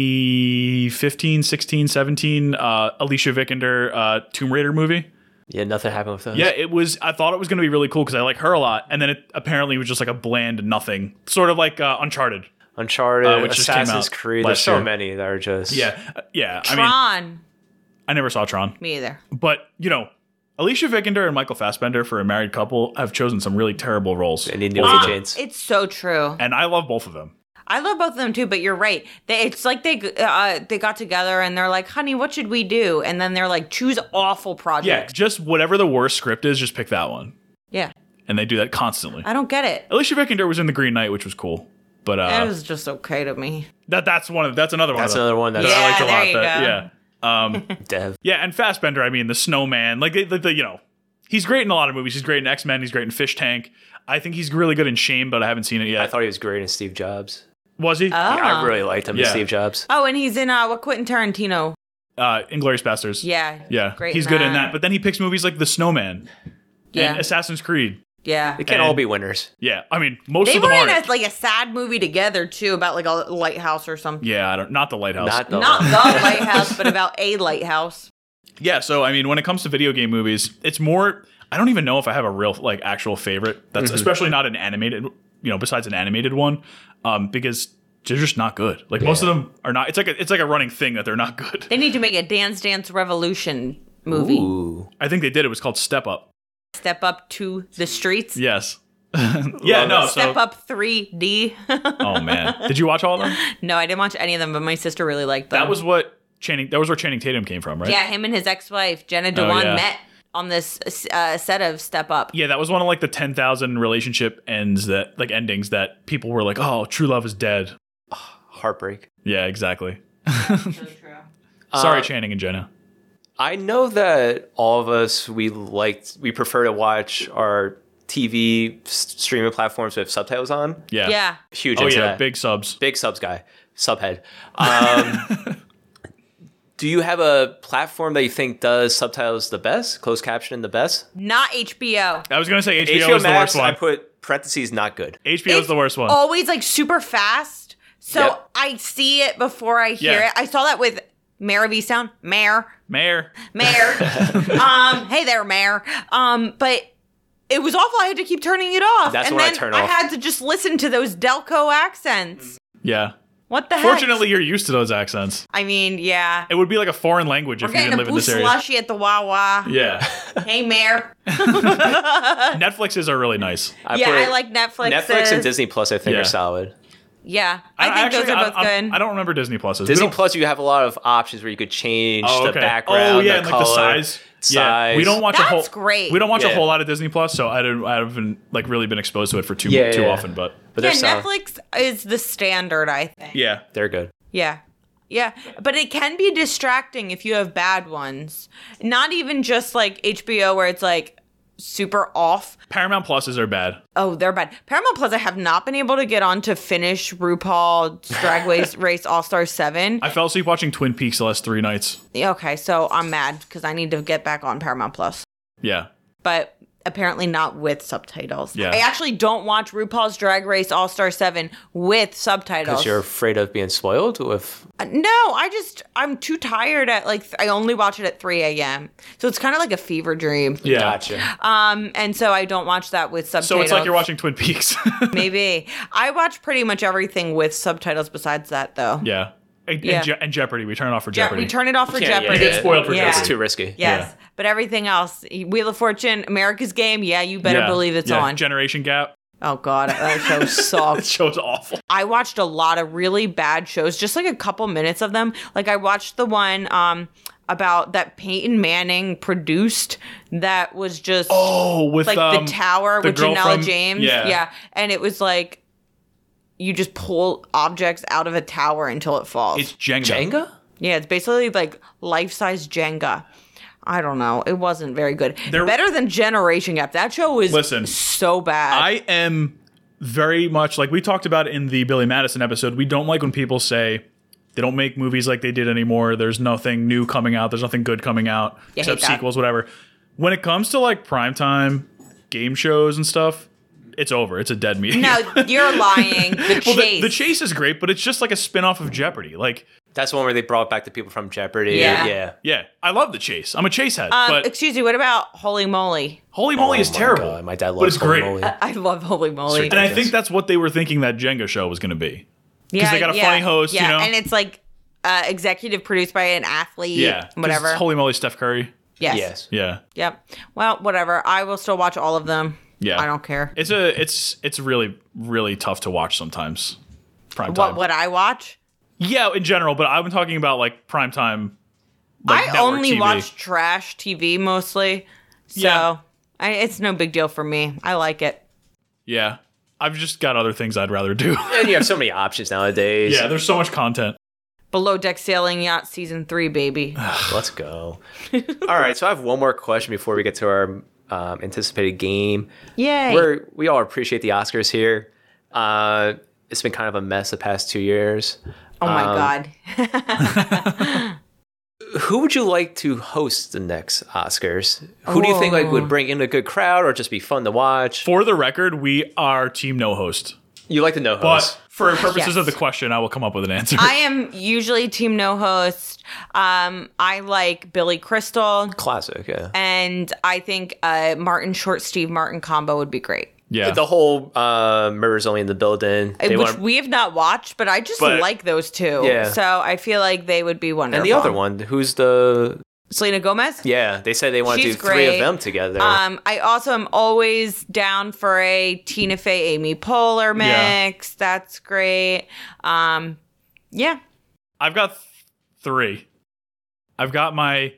2015, 16, 17 Alicia Vikander Tomb Raider movie. Yeah, nothing happened with those. Yeah, it was. I thought it was going to be really cool because I like her a lot, and then it apparently was just like a bland nothing, sort of like Uncharted. Uncharted, which just came Assassin's out Creed. last There's so year. many that are just... Yeah. I mean, Tron. I never saw Tron, Me either. but Alicia Vikander and Michael Fassbender, for a married couple, have chosen some really terrible roles, They need new agents. It's so true. and I love both of them. I love both of them too, but you're right. It's like they got together and they're like, "Honey, what should we do?" And then they're like, "Choose awful Yeah, projects." just whatever the worst script is, just pick that one, Yeah. and they do that constantly. I don't get it. Alicia Vikander was in The Green Knight, which was cool, but It was just okay to me. that's another one. That's another one that Yeah, I liked a there lot. you go. Yeah. Dev. Yeah, and Fassbender, I mean, the Snowman, he's great in a lot of movies. He's great in X-Men. He's great in Fish Tank. I think he's really good in Shame, but I haven't seen it yet. I thought he was great in Steve Jobs. Was he? Yeah, I really liked him in Yeah. Steve Jobs. Oh, and he's in what Quentin Tarantino. Inglourious Basterds. Yeah. Yeah, Great he's in good in that. But then he picks movies like The Snowman Yeah. and Assassin's Creed. Yeah. They can't And- all be winners. Yeah, I mean, most They of them were in aren't. a sad movie together too, about like a lighthouse or something. Yeah, not The Lighthouse. Not the Not the lighthouse, but about a lighthouse. Yeah, so I mean, when it comes to video game movies, it's more. I don't even know if I have a real actual favorite. That's especially not an animated. Besides an animated one, because they're just not good. Like most of them are not. It's like a running thing that they're not good. They need to make a Dance Dance Revolution movie. Ooh. I think they did. It was called Step Up. Step Up to the Streets. Yes. Yeah. No. Step So. Up 3D. Oh man, did you watch all of them? No, I didn't watch any of them, but my sister really liked them. That was what Channing. That was where Channing Tatum came from, right? Yeah, him and his ex-wife Jenna Dewan yeah. met on this set of Step Up. Yeah, that was one of the 10,000 relationship endings that people were like, "Oh, true love is dead." Heartbreak. Yeah, exactly. So true. Sorry, Channing and Jenna. I know that all of us, we prefer to watch our TV streaming platforms with subtitles on. Yeah. Yeah. Huge Oh into yeah, that. big subs. Big subs guy. Subhead. Do you have a platform that you think does subtitles the best? Closed caption the best? Not HBO. I was gonna say HBO, HBO is the Max, worst one. I put parentheses not good. HBO is the worst one. Always super fast. So Yep. I see it before I hear Yeah. it. I saw that with Mayor of Easttown. Mayor. Mayor. Hey there, Mayor. But it was awful. I had to keep turning it off. That's and when I then turn I off. had to just listen to those Delco accents. Yeah. What the heck? Fortunately, you're used to those accents. I mean, yeah. It would be like a foreign language We're if you getting didn't a live in boo this area. slushy at the Wawa. Yeah. Hey, Mayor. Netflixes are really nice. I like Netflix. Netflix and Disney Plus, I think, Yeah. are solid. Yeah, I think those are both good. I don't remember Disney Pluses. Disney Plus, you have a lot of options where you could change Oh, the okay. background, Oh yeah, the and color, the size. Yeah, size. we don't watch a whole. That's great. We don't watch a Yeah. whole lot of Disney Plus, so I haven't really been exposed to it for too Yeah. often. But But Yeah, they're solid. Netflix is the standard, I think. yeah, They're good. Yeah. Yeah, but it can be distracting if you have bad ones. Not even just like HBO where it's like super off. Paramount Pluses are bad. Oh, they're bad. Paramount Plus, I have not been able to get on to finish RuPaul's Drag Race All-Star 7. I fell asleep watching Twin Peaks the last 3 nights. Okay, so I'm mad because I need to get back on Paramount Plus. Yeah. But apparently not with subtitles. Yeah. I actually don't watch RuPaul's Drag Race All-Star 7 with subtitles. Because you're afraid of being spoiled with... No, I'm too tired at I only watch it at 3 a.m. So it's kind of like a fever dream. Yeah. Gotcha. And so I don't watch that with subtitles. So it's like you're watching Twin Peaks. Maybe. I watch pretty much everything with subtitles besides that, though. Yeah. And Jeopardy. We turn it off for Jeopardy. We turn it off for Yeah, Jeopardy. yeah, Get spoiled for It's Jeopardy. too risky. Yes. Yeah. But everything else, Wheel of Fortune, America's Game, you better believe it's on. Generation Gap. Oh, God. That show That sucks. show's awful. I watched a lot of really bad shows, just like a couple minutes of them. Like I watched the one about that Peyton Manning produced that was just with like The Tower the with girl Janelle from- James. Yeah. And it was like you just pull objects out of a tower until it falls. It's Jenga. Jenga? Yeah, it's basically like life-size Jenga. I don't know. It wasn't very good. There- Better than Generation Gap. That show was so bad. I am very much like we talked about in the Billy Madison episode. We don't like when people say they don't make movies like they did anymore. There's nothing new coming out. There's nothing good coming out except hate that. sequels, whatever. When it comes to like primetime game shows and stuff, it's over. It's a dead medium. No, you're lying. The Well, Chase. the Chase is great, but it's just like a spin-off of Jeopardy. Like, That's the one where they brought back the people from Jeopardy. Yeah. yeah, I love the Chase. I'm a Chase head, but Excuse me, what about Holy Moly? Holy Moly is Oh my terrible. God, my dad loves but it's Holy great. Moly. I love Holy Moly. And I think that's what they were thinking that Jenga show was going to be. Yeah, they got a funny host, yeah, you know? and it's like executive produced by an athlete. Yeah, 'cause whatever. it's Holy Moly, Steph Curry. Yes. Yes. Yeah, Yep. Well, whatever. I will still watch all of them. yeah. I don't care. It's really really tough to watch sometimes. Prime time. What I watch? Yeah, in general, but I've been talking about like prime time. Like, I network only TV. watch trash TV mostly. So Yeah. it's no big deal for me. I like it. Yeah, I've just got other things I'd rather do. And you have so many options nowadays. Yeah, there's so much content. Below Deck Sailing Yacht Season 3, baby. Let's go. All right, so I have one more question before we get to our anticipated game. Yay. We all appreciate the Oscars here. It's been kind of a mess the past 2 years. Oh my God. Who would you like to host the next Oscars? Who do you think would bring in a good crowd or just be fun to watch? For the record, we are team no host. You like the no host. But for purposes Yes. of the question, I will come up with an answer. I am usually team no host. I like Billy Crystal. Classic, yeah. And I think Martin Short, Steve Martin combo would be great. yeah. The whole Murder's Only in the Building. They Which want- we have not watched, but I just But- like those two. Yeah. So I feel like they would be wonderful. and the other one, who's the... Selena Gomez? Yeah, they said they want to do She's 3 of great. them together. I also am always down for a Tina Fey, Amy Poehler mix. That's great. Yeah. I've got 3. I've got my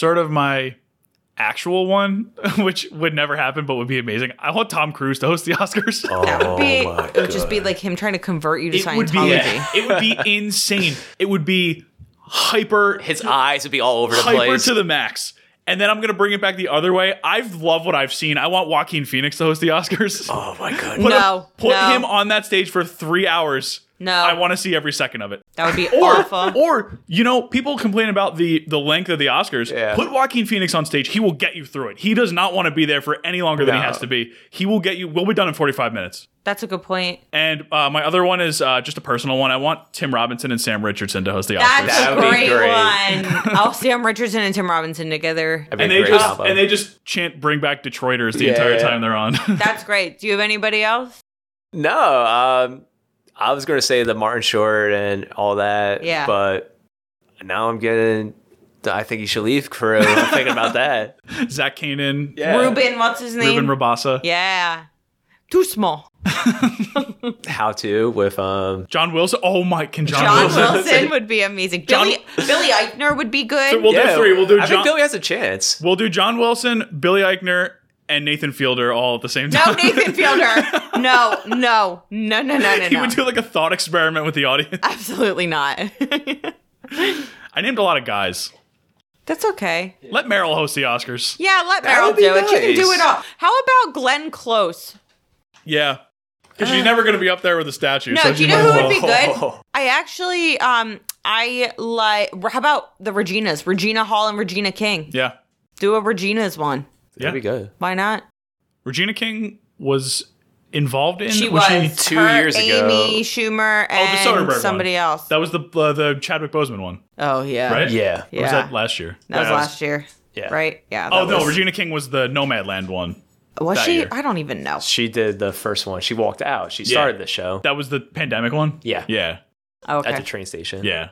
actual one, which would never happen, but would be amazing. I want Tom Cruise to host the Oscars. That would be, my it would just be God. like him trying to convert you to It Scientology. it would be insane. It would be hyper His eyes would be all over the hyper place. to the max. And then I'm gonna bring it back the other way. I love what I've seen. I want Joaquin Phoenix to host the Oscars. Oh my God. Put No. him on that stage for 3 hours. No. I want to see every second of it. That would be awful. Or, people complain about the length of the Oscars. Yeah. Put Joaquin Phoenix on stage. He will get you through it. He does not want to be there for any longer than he No. has to be. He will get you. We'll be done in 45 minutes. That's a good point. And my other one is just a personal one. I want Tim Robinson and Sam Richardson to host the Oscars. That's That a would be great, great. one. Oh, Sam Richardson and Tim Robinson together. That'd be and a they great just combo. chant "Bring back Detroiters" the entire Yeah. time they're on. That's great. Do you have anybody else? No, I was going to say the Martin Short and all that. Yeah. But now I'm getting... I think you should leave crew. I'm thinking about that. Zach Kanan, Yeah. Ruben, what's his name? Ruben Rabassa, Yeah. Too small. How to with... John Wilson. Oh my! Can John, John Wilson? Wilson would be amazing. Billy Eichner would be good. We'll do 3. We'll do I John. think Billy has a chance. We'll do John Wilson, Billy Eichner, and Nathan Fielder all at the same No, time. Nathan Fielder. No. He would do like a thought experiment with the audience. Absolutely not. I named a lot of guys. That's okay. Let Meryl host the Oscars. Yeah, let That Meryl would be do it. She can do nice. it all. How about Glenn Close? Yeah. Because she's never going to be up there with a statue. No, so do she you know might who as well. would be good? I actually, I like, how about the Reginas? Regina Hall and Regina King. Yeah. Do a Regina's one. That'd be good. Why not? Regina King was involved in. She was. she- 2 Her, years ago. Amy Schumer the and Soderbergh somebody one. else. That was the Chadwick Boseman one, Oh, yeah. right? Yeah. Or Yeah. was that last year? That was last year. Yeah. Right? Yeah. Oh, that no. was- Regina King was the Nomadland one. Was that she? year. I don't even know. She did the first one. She walked out. She started the show. That was the pandemic one? Yeah. Yeah. Okay. At the train station. Yeah.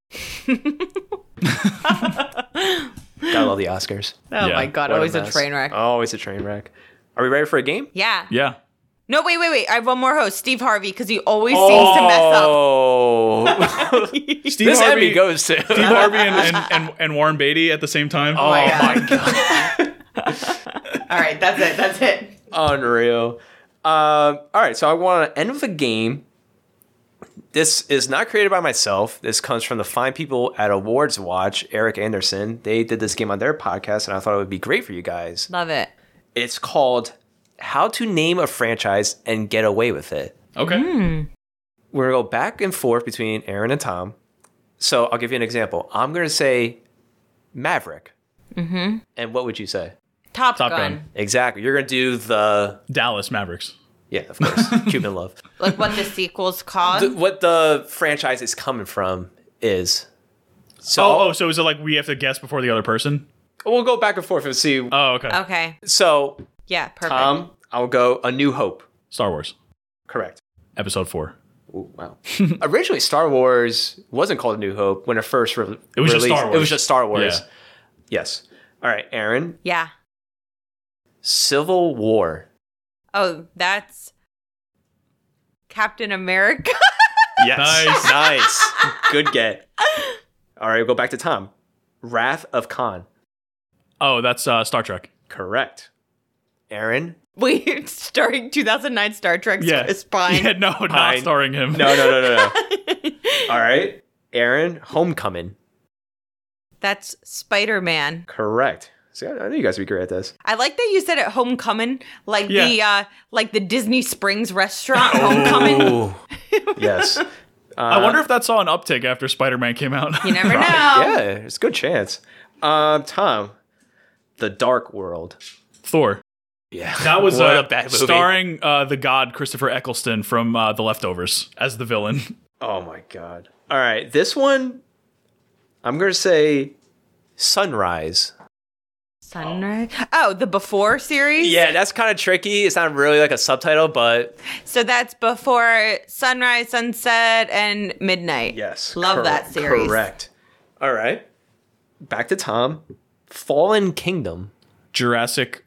Gotta love the Oscars. Oh, Yeah. my God. What Always a mess. train wreck. Always a train wreck. Are we ready for a game? Yeah. Yeah. No, wait. I have one more host, Steve Harvey, because he always seems to mess up. Oh. Steve This Harvey Emmy goes to. Steve Harvey and Warren Beatty at the same time. Oh my my God. God. All right, that's it. Unreal. All right, so I want to end with a game. This is not created by myself. This comes from the fine people at Awards Watch, Eric Anderson. They did this game on their podcast, and I thought it would be great for you guys. Love it. It's called How to Name a Franchise and Get Away with It. Okay. We're going to go back and forth between Aaron and Tom. So I'll give you an example. I'm going to say Maverick. Mm-hmm. And what would you say? Top Top Gun. Gun. Exactly. You're going to do the... Dallas Mavericks. Yeah, of course. Cuban Love. Like what the sequel's called. What the franchise is coming from is. So Oh, so is it like we have to guess before the other person? we'll go back and forth and see. Oh, okay. Okay. So, Yeah, perfect. I'll go A New Hope. Star Wars. Correct. Episode 4. Ooh, wow. Originally, Star Wars wasn't called A New Hope when it first It was released. just Star Wars. It was just Star Wars. Yeah. Yes. All right, Aaron. Yeah. Civil War. Oh, that's Captain America. Yes. Nice. Nice. Good get. All right, we'll go back to Tom. Wrath of Khan. Oh, that's Star Trek. Correct. Aaron. Wait, starring 2009 Star Trek Yeah. Spine. Yeah, no, not Fine. starring him. No. All right. Aaron. Homecoming. That's Spider-Man. Correct. See, I knew you guys would be great at this. I like that you said it Homecoming, like Yeah. the Disney Springs restaurant Homecoming. Ooh. Yes. I wonder if that saw an uptick after Spider-Man came out. You never know. Yeah, it's a good chance. Tom. The Dark World. Thor. Yeah. That was what a bad movie. starring the god Christopher Eccleston from The Leftovers as the villain. Oh my god. All right, this one I'm going to say Sunrise. Sunrise. Oh, the Before series? Yeah, that's kind of tricky. It's not really like a subtitle, but So that's before sunrise, sunset, and midnight. yes. Love that series. Correct. All right. Back to Tom. Fallen Kingdom. Jurassic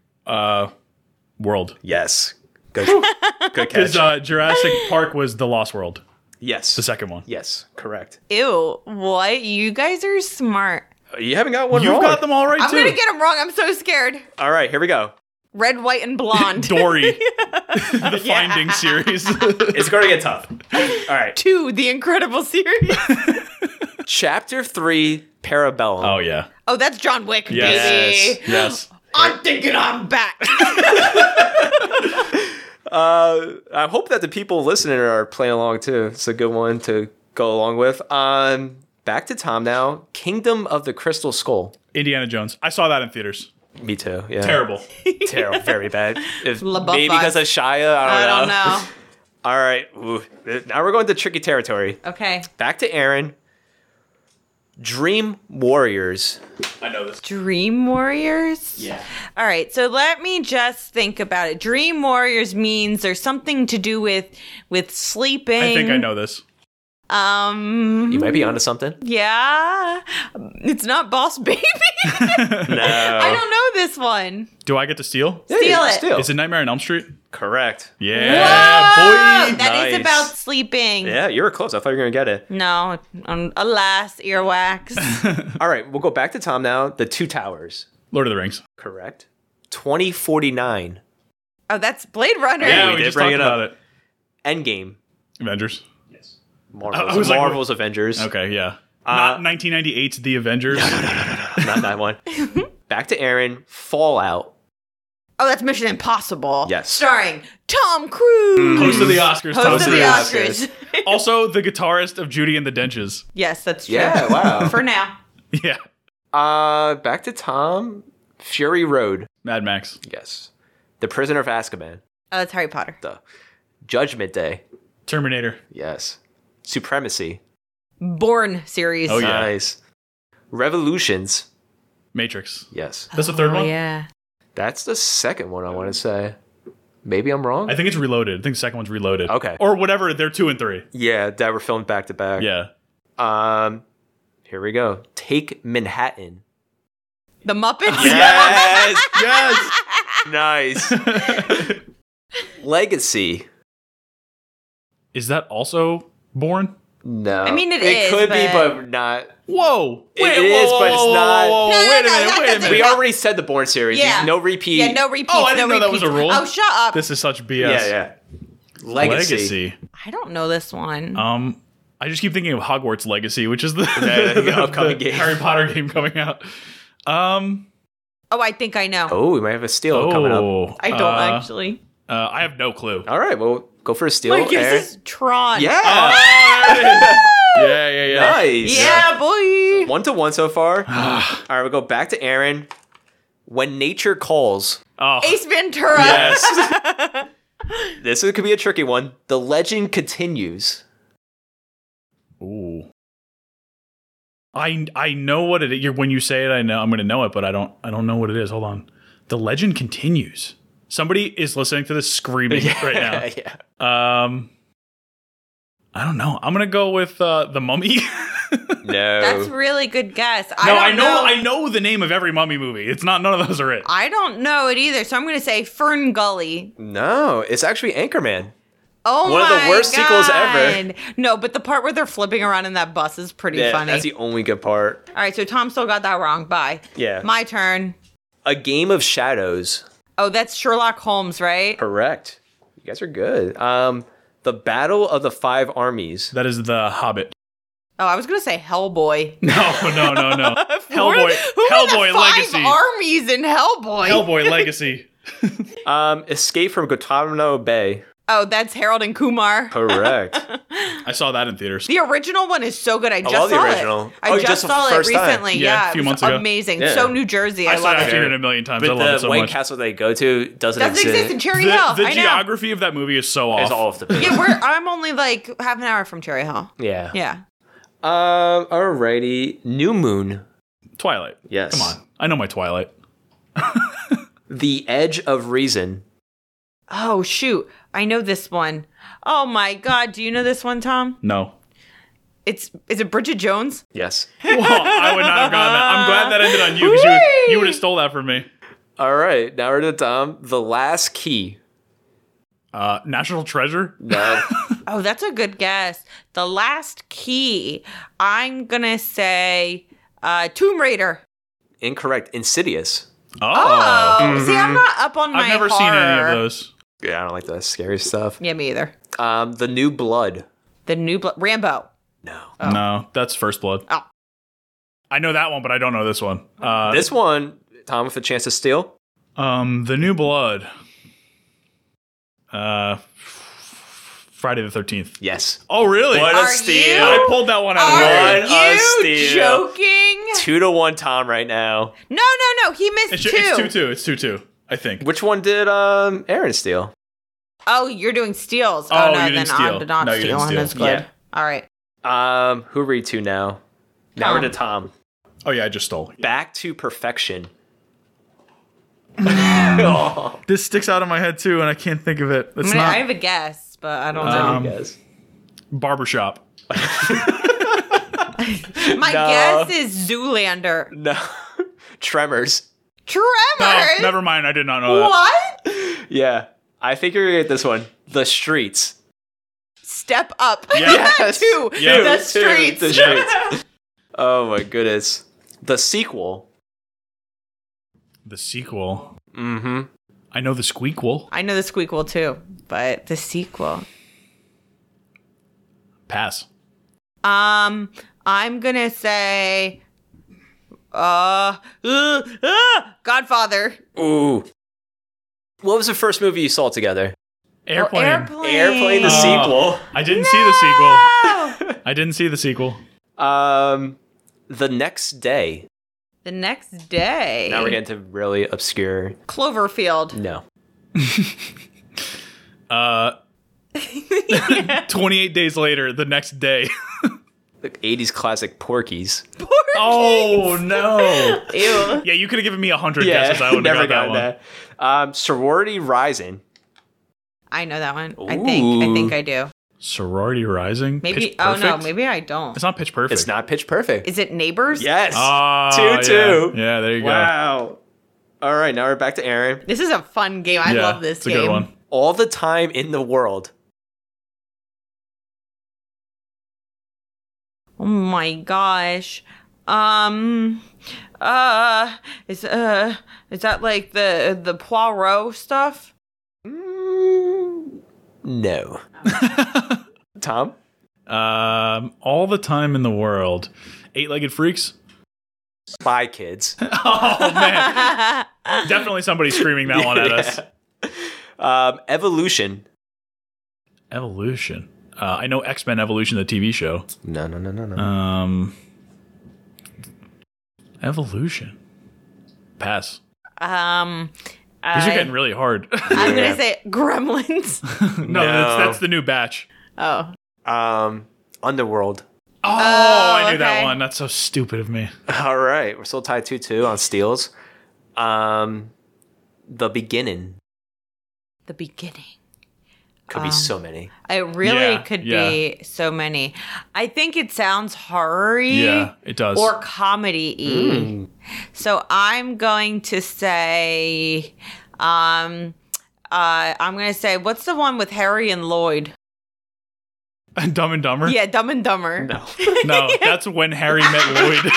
World. Yes. Good good Because catch. Jurassic Park was The Lost World, Yes. the second one. Yes, correct. Ew, what? You guys are smart. You haven't got one You've wrong. got them all right, I'm too. going to get them wrong. I'm so scared. All right, here we go. Red, white, and blonde. Dory. The Finding series. It's going to get tough. All right. 2, the Incredible series. Chapter 3, Parabellum. Oh, yeah. Oh, that's John Wick, Yes. baby. Yes. I'm thinking I'm back. I hope that the people listening are playing along too. It's a good one to go along with. Back to Tom now. Kingdom of the Crystal Skull. Indiana Jones. I saw that in theaters. Me too. Yeah. Terrible. Terrible. Very bad. LaBeouf Maybe because of Shia. I don't know. All right. Ooh. Now we're going to tricky territory. Okay. Back to Aaron. Dream Warriors. I know this. Dream Warriors? Yeah. All right, so let me just think about it. Dream Warriors means there's something to do with sleeping. I think I know this. You might be onto something. Yeah. It's not Boss Baby. No. I don't know this one. Do I get to steal? Steal it. Still. Is it Nightmare on Elm Street? Correct. Yeah, Whoa! boy. That is Nice. about sleeping. Yeah, you were close. I thought you were going to get it. No, alas, earwax. All right, we'll go back to Tom now. The Two Towers. Lord of the Rings. Correct. 2049. Oh, that's Blade Runner. Yeah, we we did just bring talked it up. about it. Endgame. Avengers. Marvel's, I was like, Marvel's Avengers. Okay, yeah. Not 1998's The Avengers. Not that one. Back to Aaron. Fallout. Oh, that's Mission Impossible. Yes. Starring Tom Cruise. Host of the Oscars. Host of the Oscars. Oscars. Also, the guitarist of Judy and the Denches. Yes, that's true. Yeah, wow. For now. Yeah. Back to Tom. Fury Road. Mad Max. Yes. The Prisoner of Azkaban. Oh, that's Harry Potter. The Judgment Day. Terminator. Yes. Supremacy. Bourne series. Oh, yeah. Nice. Revolutions. Matrix. Yes. That's the third Oh, one? yeah. That's the second one I want to say. Maybe I'm wrong. I think it's Reloaded. I think the second one's Reloaded. Okay. Or whatever. They're 2 and 3. Yeah, that were filmed back to back. Yeah. Here we go. Take Manhattan. The Muppets. Yes. Yes. Nice. Legacy. Is that also Bourne? No. I mean, it it is, could be, but- but not. Whoa. It is, but it's not. No, Wait a no, minute. that Wait a doesn't minute. We already said the Bourne series. Yeah. No repeat. Yeah, no repeats. Oh, I didn't no know that was a repeats. rule. Oh, shut up. This is such BS. Yeah. Legacy. I don't know this one. I just keep thinking of Hogwarts Legacy, which is the, the upcoming game. Harry Potter game coming out. Oh, I think I know. Oh, we might have a steal coming up. I don't actually. I have no clue. All right, well, go for a steal. My guess Aaron. is Tron. Yeah. Oh, there it is. Yeah. Nice. Yeah, boy. 1-1 so far. All right, we'll go back to Aaron. When Nature Calls. Oh, Ace Ventura. yes. This could be a tricky one. The Legend Continues. Ooh. I know what it is. When you say it, I'm going to know it, but I don't know what it is. Hold on. The Legend Continues. Somebody is listening to this screaming right now. Yeah. I don't know. I'm going to go with The Mummy. No. That's a really good guess. I know the name of every Mummy movie. It's not, none of those are it. I don't know it either, so I'm going to say Fern Gully. No, it's actually Anchorman. Oh One my of the worst sequels ever. God. No, but the part where they're flipping around in that bus is pretty Yeah, funny. that's the only good part. All right, so Tom still got that wrong. Bye. Yeah. My turn. A Game of Shadows. Oh, that's Sherlock Holmes, right? Correct. You guys are good. The Battle of the Five Armies. That is The Hobbit. Oh, I was going to say Hellboy. No. Hellboy. Who Hellboy were the five Legacy. armies in Hellboy? Hellboy Legacy. Escape from Guantanamo Bay. Oh, that's Harold and Kumar. Correct. I saw that in theaters. The original one is so good. I just love the saw original. it. I Oh, just just the saw it first time. recently. Yeah, Yeah, a few it was months ago. amazing. Yeah. So New Jersey. I I've love seen it. it a million times. But I love the it so White much. Castle they go to doesn't Doesn't exist in Cherry Hill. The I know. geography of that movie is so off. It's all off the page. Yeah, I'm only like half an hour from Cherry Hill. Yeah. Yeah. Alrighty. New Moon. Twilight. Yes. Come on. I know my Twilight. The Edge of Reason. Oh shoot, I know this one. Oh my God, do you know this one, Tom? No. Is it Bridget Jones? Yes. Whoa, I would not have gotten that. I'm glad that ended on you because you would have stole that from me. All right. Now we're to Tom. The Last Key. National Treasure? No. Oh, that's a good guess. The Last Key. I'm gonna say Tomb Raider. Incorrect. Insidious. Oh. See, I'm not up on my I've never horror. seen any of those. Yeah, I don't like that scary stuff. Yeah, me either. The New Blood. The New Rambo. No. No, that's First Blood. Oh. I know that one, but I don't know this one. This one, Tom, with a chance to steal. The New Blood. Friday the 13th. Yes. Oh, really? What a Are steal. you- I pulled that one out of Are nowhere. What a you steal. joking? 2-1 Tom right now. No. He missed It's two. 2-2. It's 2-2, I think. Which one did Aaron steal? Oh, you're doing steals. Oh, Oh, no, you then didn't steal. I'm not No, you didn't stealing. steal. That's good. Yeah. All right. Who are we to now? Now we're to Tom. Oh, yeah, I just stole. Back to Perfection. This sticks out of my head, too, and I can't think of it. It's I have a guess, but I don't know. Guys. Barbershop. My guess is Zoolander. No. Tremors. Tremors. No, never mind. I did not know that. What? Yeah. I think you're gonna get this one. The Streets. Step Up. Yes. Two. Yeah. The Two. Streets. The Streets. Oh my goodness. The sequel. The sequel. Mm-hmm. I know the squeakquel. I know the squeakquel too, but the sequel. Pass. I'm gonna say, Godfather. Ooh. What was the first movie you saw together? Airplane. Airplane, the sequel. I didn't see the sequel. I didn't see the sequel. The Next Day. The Next Day. Now we're getting to really obscure. Cloverfield. No. 28 days later, the next day. The 80s classic Porky's. Oh, no. Ew. Yeah, you could have given me 100 guesses. I would have never got that one. Sorority Rising. I know that one. I Ooh. think I do. Sorority Rising? Maybe. Pitch Oh no, Perfect? maybe I don't. It's not Pitch Perfect. It's not Pitch Perfect. Is it Neighbors? Yes. Oh, 2-2. Yeah, there you go. Wow. All right, now we're back to Aaron. This is a fun game. I Yeah, love this it's a game. good one. All the Time in the World. Oh my gosh. Is that like the Poirot stuff? No. Tom? All the Time in the World. Eight-Legged Freaks? Spy Kids. Oh, man. Definitely somebody screaming that one at us. Evolution. Evolution. I know X-Men Evolution, the TV show. No. Evolution. Pass. These are I'm getting really hard. gonna say Gremlins. No, that's the new batch. Oh. Underworld. Oh, I knew that okay. one. That's so stupid of me. All right, we're still tied 2-2 on steals. The Beginning. The Beginning. Could be so many. It really Yeah, could yeah. be so many. I think it sounds horror-y Yeah, it does. or comedy-y. So I'm going to say, I'm going to say, what's the one with Harry and Lloyd? Dumb and Dumber? Yeah, Dumb and Dumber. No. No, that's When Harry Met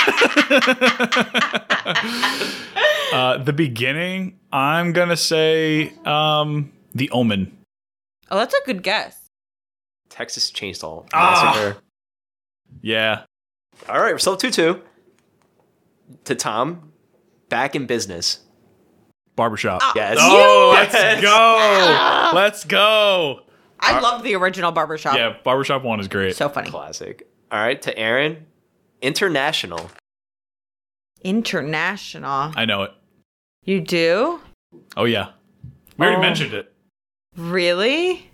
Lloyd. The Beginning, I'm going to say The Omen. Oh, that's a good guess. Texas Chainsaw Ah. Massacre. Yeah. All right, we're still 2-2. To Tom, Back in Business. Barbershop. Yes. Oh, Yes. let's go. Let's go. I love the original Barbershop. Yeah, Barbershop 1 is great. So funny. Classic. All right, to Aaron, International. International. I know it. You do? Oh, yeah. We already Oh. mentioned it. Really?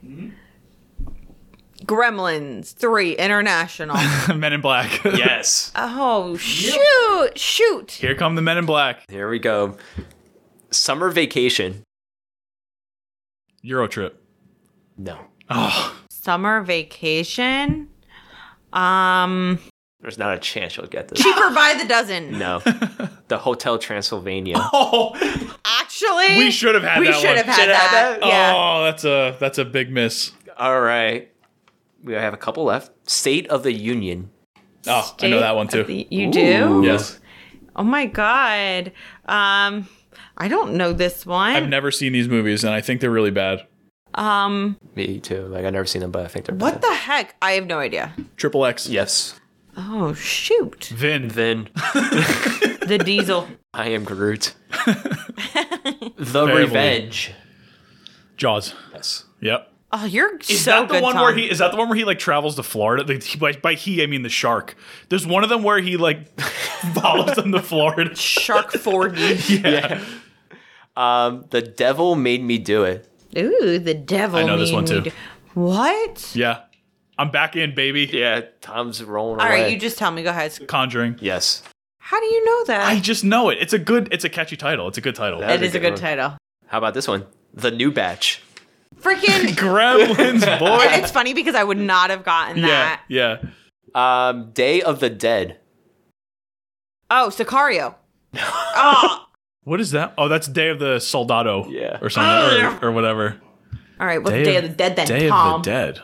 Gremlins 3 International. Men in Black. Yes. Oh, shoot. Here come the Men in Black. Here we go. Summer Vacation. Euro Trip. No. Oh, Summer Vacation. There's not a chance you'll get this. Cheaper by the dozen. No. The Hotel Transylvania. Actually, we should have had we that should one. have had Should have that. had that? Yeah. Oh, that's a big miss. All right. We have a couple left. State of the Union. Oh, I know that one too. You do? Yes. Oh my god. I don't know this one. I've never seen these movies, and I think they're really bad. Me too. Like, I've never seen them, but I think they're What bad. the heck? I have no idea. Triple X. Yes. Oh shoot. Vin. Then The Diesel. I Am Groot. The Family. Revenge. Jaws. Yes. Yep. Oh, you're Is so that the good, one Tom. where he? Is that the one where he like travels to Florida? By he, I mean the shark. There's one of them where he like follows them to Florida. Shark 4D. Yeah. The Devil Made Me Do It. Ooh, the devil. I know this made one, me too. do- What? Yeah. I'm back in, baby. Yeah, Tom's rolling All away. right, you just tell me. Go ahead. Conjuring. Yes. How do you know that? I just know it. It's a catchy title. It's a good title. That- It is a good one. title. How about this one? The New Batch. Freaking. Gremlins, And boy. it's funny because I would not have gotten Yeah, that. yeah. Day of the Dead. Oh, Sicario. Oh. What is that? Oh, that's Day of the Soldado. Yeah. Or something, or whatever. All right, what's Day of the Dead then, Day Tom? of the Dead.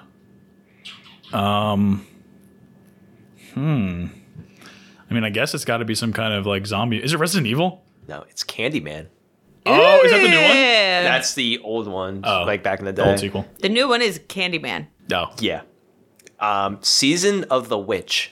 I mean, I guess it's got to be some kind of like zombie. Is it Resident Evil? No, it's Candyman. Oh, is that the new one? Yeah. That's the old one, Oh, like back in the The day. old sequel. The new one is Candyman. No. Yeah. Season of the Witch.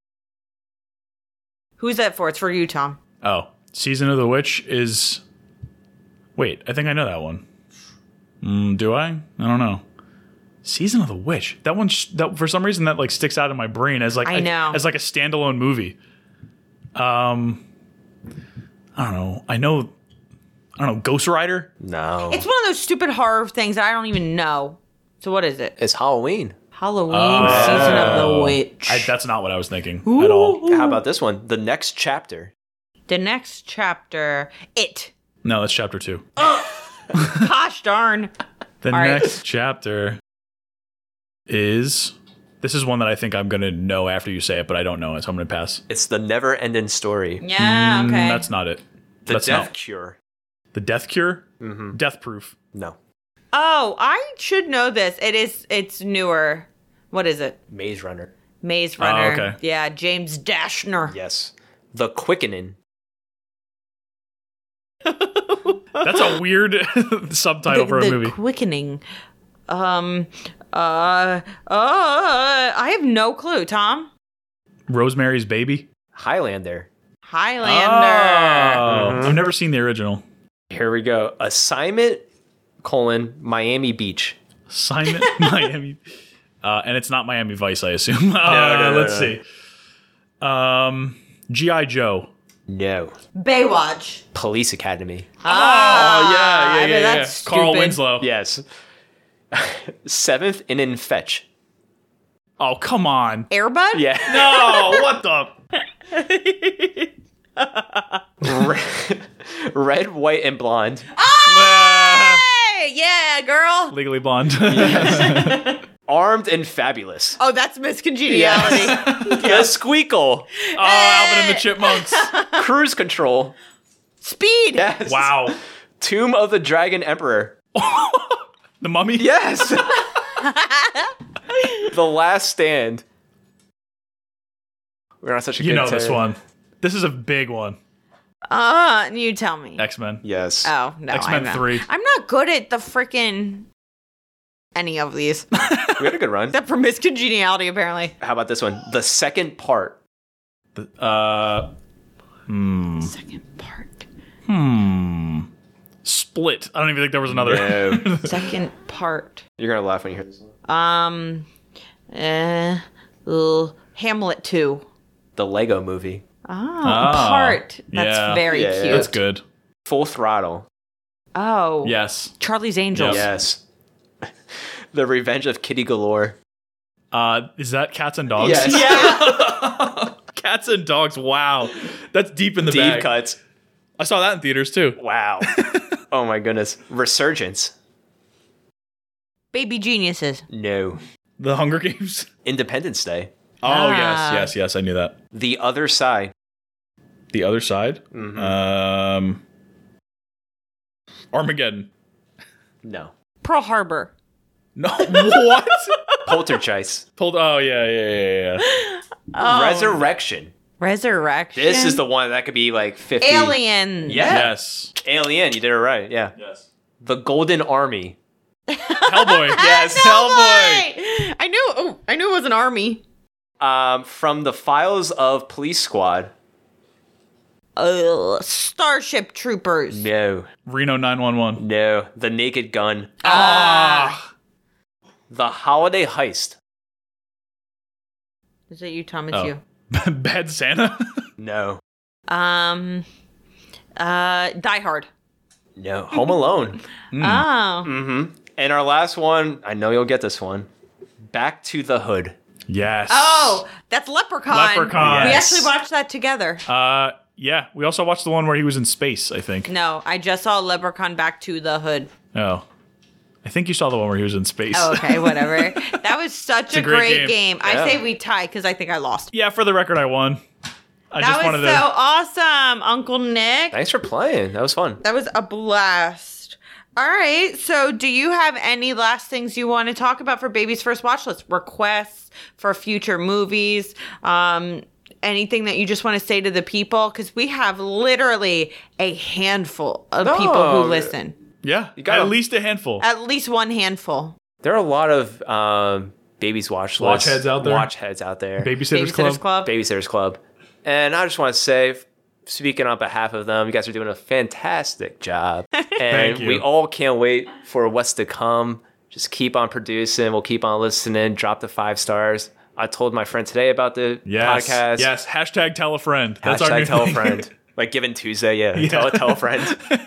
Who's that for? It's for you, Tom. Oh, Season of the Witch is. Wait, I think I know that one. Do I? I don't know. Season of the Witch. That one. That for some reason that like sticks out in my brain as like I know. as like a standalone movie. I don't know. I don't know. Ghost Rider. No. It's one of those stupid horror things that I don't even know. So what is it? It's Halloween. Halloween Season of the Witch. That's not what I was thinking at all. How about this one? The Next Chapter. The next chapter. It. No, that's chapter 2. Gosh darn. The All right. next chapter is. This is one that I think I'm gonna know after you say it, but I don't know it, so I'm gonna pass. It's The Never Ending Story. Yeah, okay. That's not it. The That's Death not- Cure. The Death Cure. Death Proof. No. Oh, I should know this. It's newer. What is it? Maze Runner. Maze Runner. okay. Yeah, James Dashner. Yes. The Quickening. That's a weird subtitle for a the movie. Quickening. I have no clue, Tom. Rosemary's Baby. Highlander. Highlander. I've never seen the original. Here we go. Assignment, Miami Beach. Assignment Miami. And it's not Miami Vice, I assume. Let's see. G.I. Joe. No. Baywatch. Police Academy. I mean, that's Carl stupid. Winslow. Yes. Seventh in Fetch. Oh, come on. Airbud? Yeah. No, what the? Red, White, and Blonde. Hey, yeah, girl. Legally Blonde. Armed and Fabulous. Oh, that's Miss Congeniality. The Squeakle. Oh, Alvin and the Chipmunks. Cruise Control. Speed. Yes. Wow. Tomb of the Dragon Emperor. The Mummy? Yes. The Last Stand. We're on such a You good know this tear. one. This is a big one. You tell me. X-Men. Yes. Oh, no. X-Men I'm not. 3. I'm not good at the freaking any of these. We had a good run. Except for Miss Congeniality, apparently. How about this one? The Second Part. Second part. Split. I don't even think there was another. No. Second part. You're going to laugh when you hear this one. Hamlet 2. The Lego Movie. Part. That's yeah. very Yeah, yeah. cute. That's good. Full Throttle. Oh. Yes. Charlie's Angels. Yes. The Revenge of Kitty Galore. Is that Cats and Dogs? Yes. Yeah. Cats and Dogs. Wow. That's deep in the Deep bag. cuts. I saw that in theaters too. Wow. Oh my goodness. Resurgence. Baby Geniuses. No. The Hunger Games. Independence Day. Oh, Ah. yes. I knew that. The Other Side. The Other Side. Armageddon. No. Pearl Harbor. No. What? Poltergeist. Oh, yeah. Resurrection. Resurrection. This is the one that could be like 50. Alien. Yeah. Yes. Alien. You did it right. Yeah. Yes. The Golden Army. Hellboy. Yes. Hellboy. I knew it was an army. From the Files of Police Squad. Starship Troopers. No. Reno 911. No. The Naked Gun. The Holiday Heist. Is it you, Tom? It's Oh. you. Bad Santa. No. Die Hard. No. Home Alone. Oh. And our last one, I know you'll get this one. Back to the Hood. Yes. Oh, that's Leprechaun. Leprechaun. We Yes. actually watched that together. Yeah. We also watched the one where he was in space, I think. No, I just saw Leprechaun Back to the Hood. Oh. I think you saw the one where he was in space. Oh, okay, whatever. That was such a a great great game. Yeah. I say we tie because I think I lost. Yeah, for the record, I won. I That just was wanted so to. awesome, Uncle Nick. Thanks for playing. That was fun. That was a blast. All right, so do you have any last things you want to talk about for Baby's First Watch List? Requests for future movies? anything that you just want to say to the people? Because we have literally a handful of people who listen. Yeah, at least a handful. At least one handful. There are a lot of babies watch heads out there. Watch heads out there. Babysitters Club. Babysitters Club. And I just want to say, speaking on behalf of them, you guys are doing a fantastic job. And we all can't wait for what's to come. Just keep on producing. We'll keep on listening. Drop the 5 stars. I told my friend today about the podcast. Yes, hashtag tell a friend. That's our new tell thing. a friend. Like Giving Tuesday, tell a friend.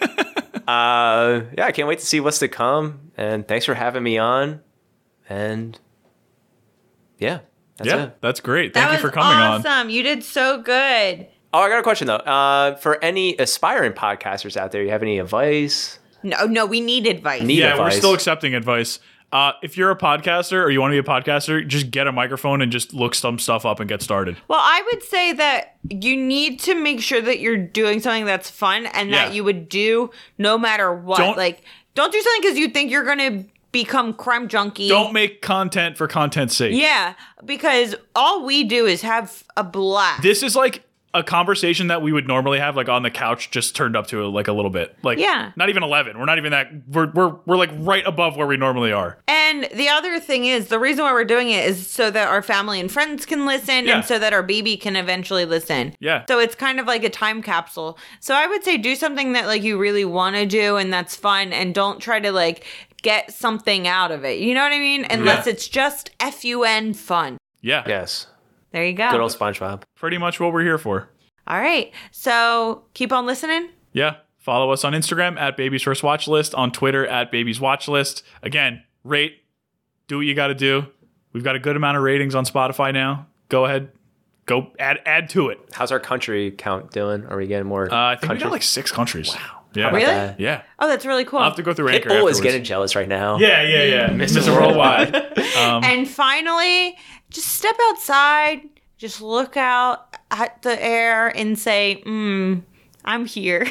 I can't wait to see what's to come. And thanks for having me on. And that's it. That's great. Thank you for coming on. Awesome. You did so good. Oh, I got a question though. For any aspiring podcasters out there, you have any advice? No, we need advice. We're still accepting advice. If you're a podcaster or you want to be a podcaster, just get a microphone and just look some stuff up and get started. Well, I would say that you need to make sure that you're doing something that's fun and that you would do no matter what. Don't do something because you think you're going to become crime junkie. Don't make content for content's sake. Yeah, because all we do is have a blast. This is like a conversation that we would normally have like on the couch, just turned up to like a little bit. Like, not even 11. We're not even that. We're like right above where we normally are. And the other thing is, the reason why we're doing it is so that our family and friends can listen and so that our baby can eventually listen. Yeah. So it's kind of like a time capsule. So I would say do something that like you really want to do and that's fun, and don't try to like get something out of it. You know what I mean? Unless it's just FUN fun. Yeah. Yes. There you go. Good old SpongeBob. Pretty much what we're here for. All right. So keep on listening. Yeah. Follow us on Instagram at Baby's First Watch List, on Twitter at Baby's Watch List. Again, rate, do what you got to do. We've got a good amount of ratings on Spotify now. Go ahead. Go add to it. How's our country count doing? Are we getting more I think we got like 6 countries. Wow. Yeah. Really? That? Yeah. Oh, that's really cool. I'll have to go through Anchor Pitbull afterwards. is getting jealous right now. Yeah. Mr. Worldwide. And finally, just step outside. Just look out at the air and say, I'm here.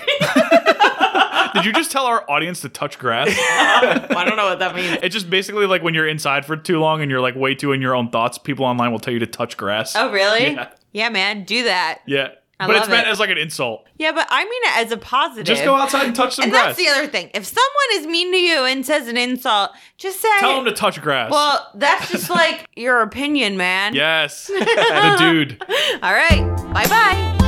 Did you just tell our audience to touch grass? I don't know what that means. It's just basically like when you're inside for too long and you're like way too in your own thoughts, people online will tell you to touch grass. Oh, really? Yeah. Yeah, man. Do that. Yeah. I But it's love meant it. as like an insult. Yeah, but I mean it as a positive. Just go outside and touch some and grass. that's the other thing. If someone is mean to you and says an insult, just say, Tell them to touch grass. well, that's just like your opinion, man. Yes. The dude. All right. Bye-bye.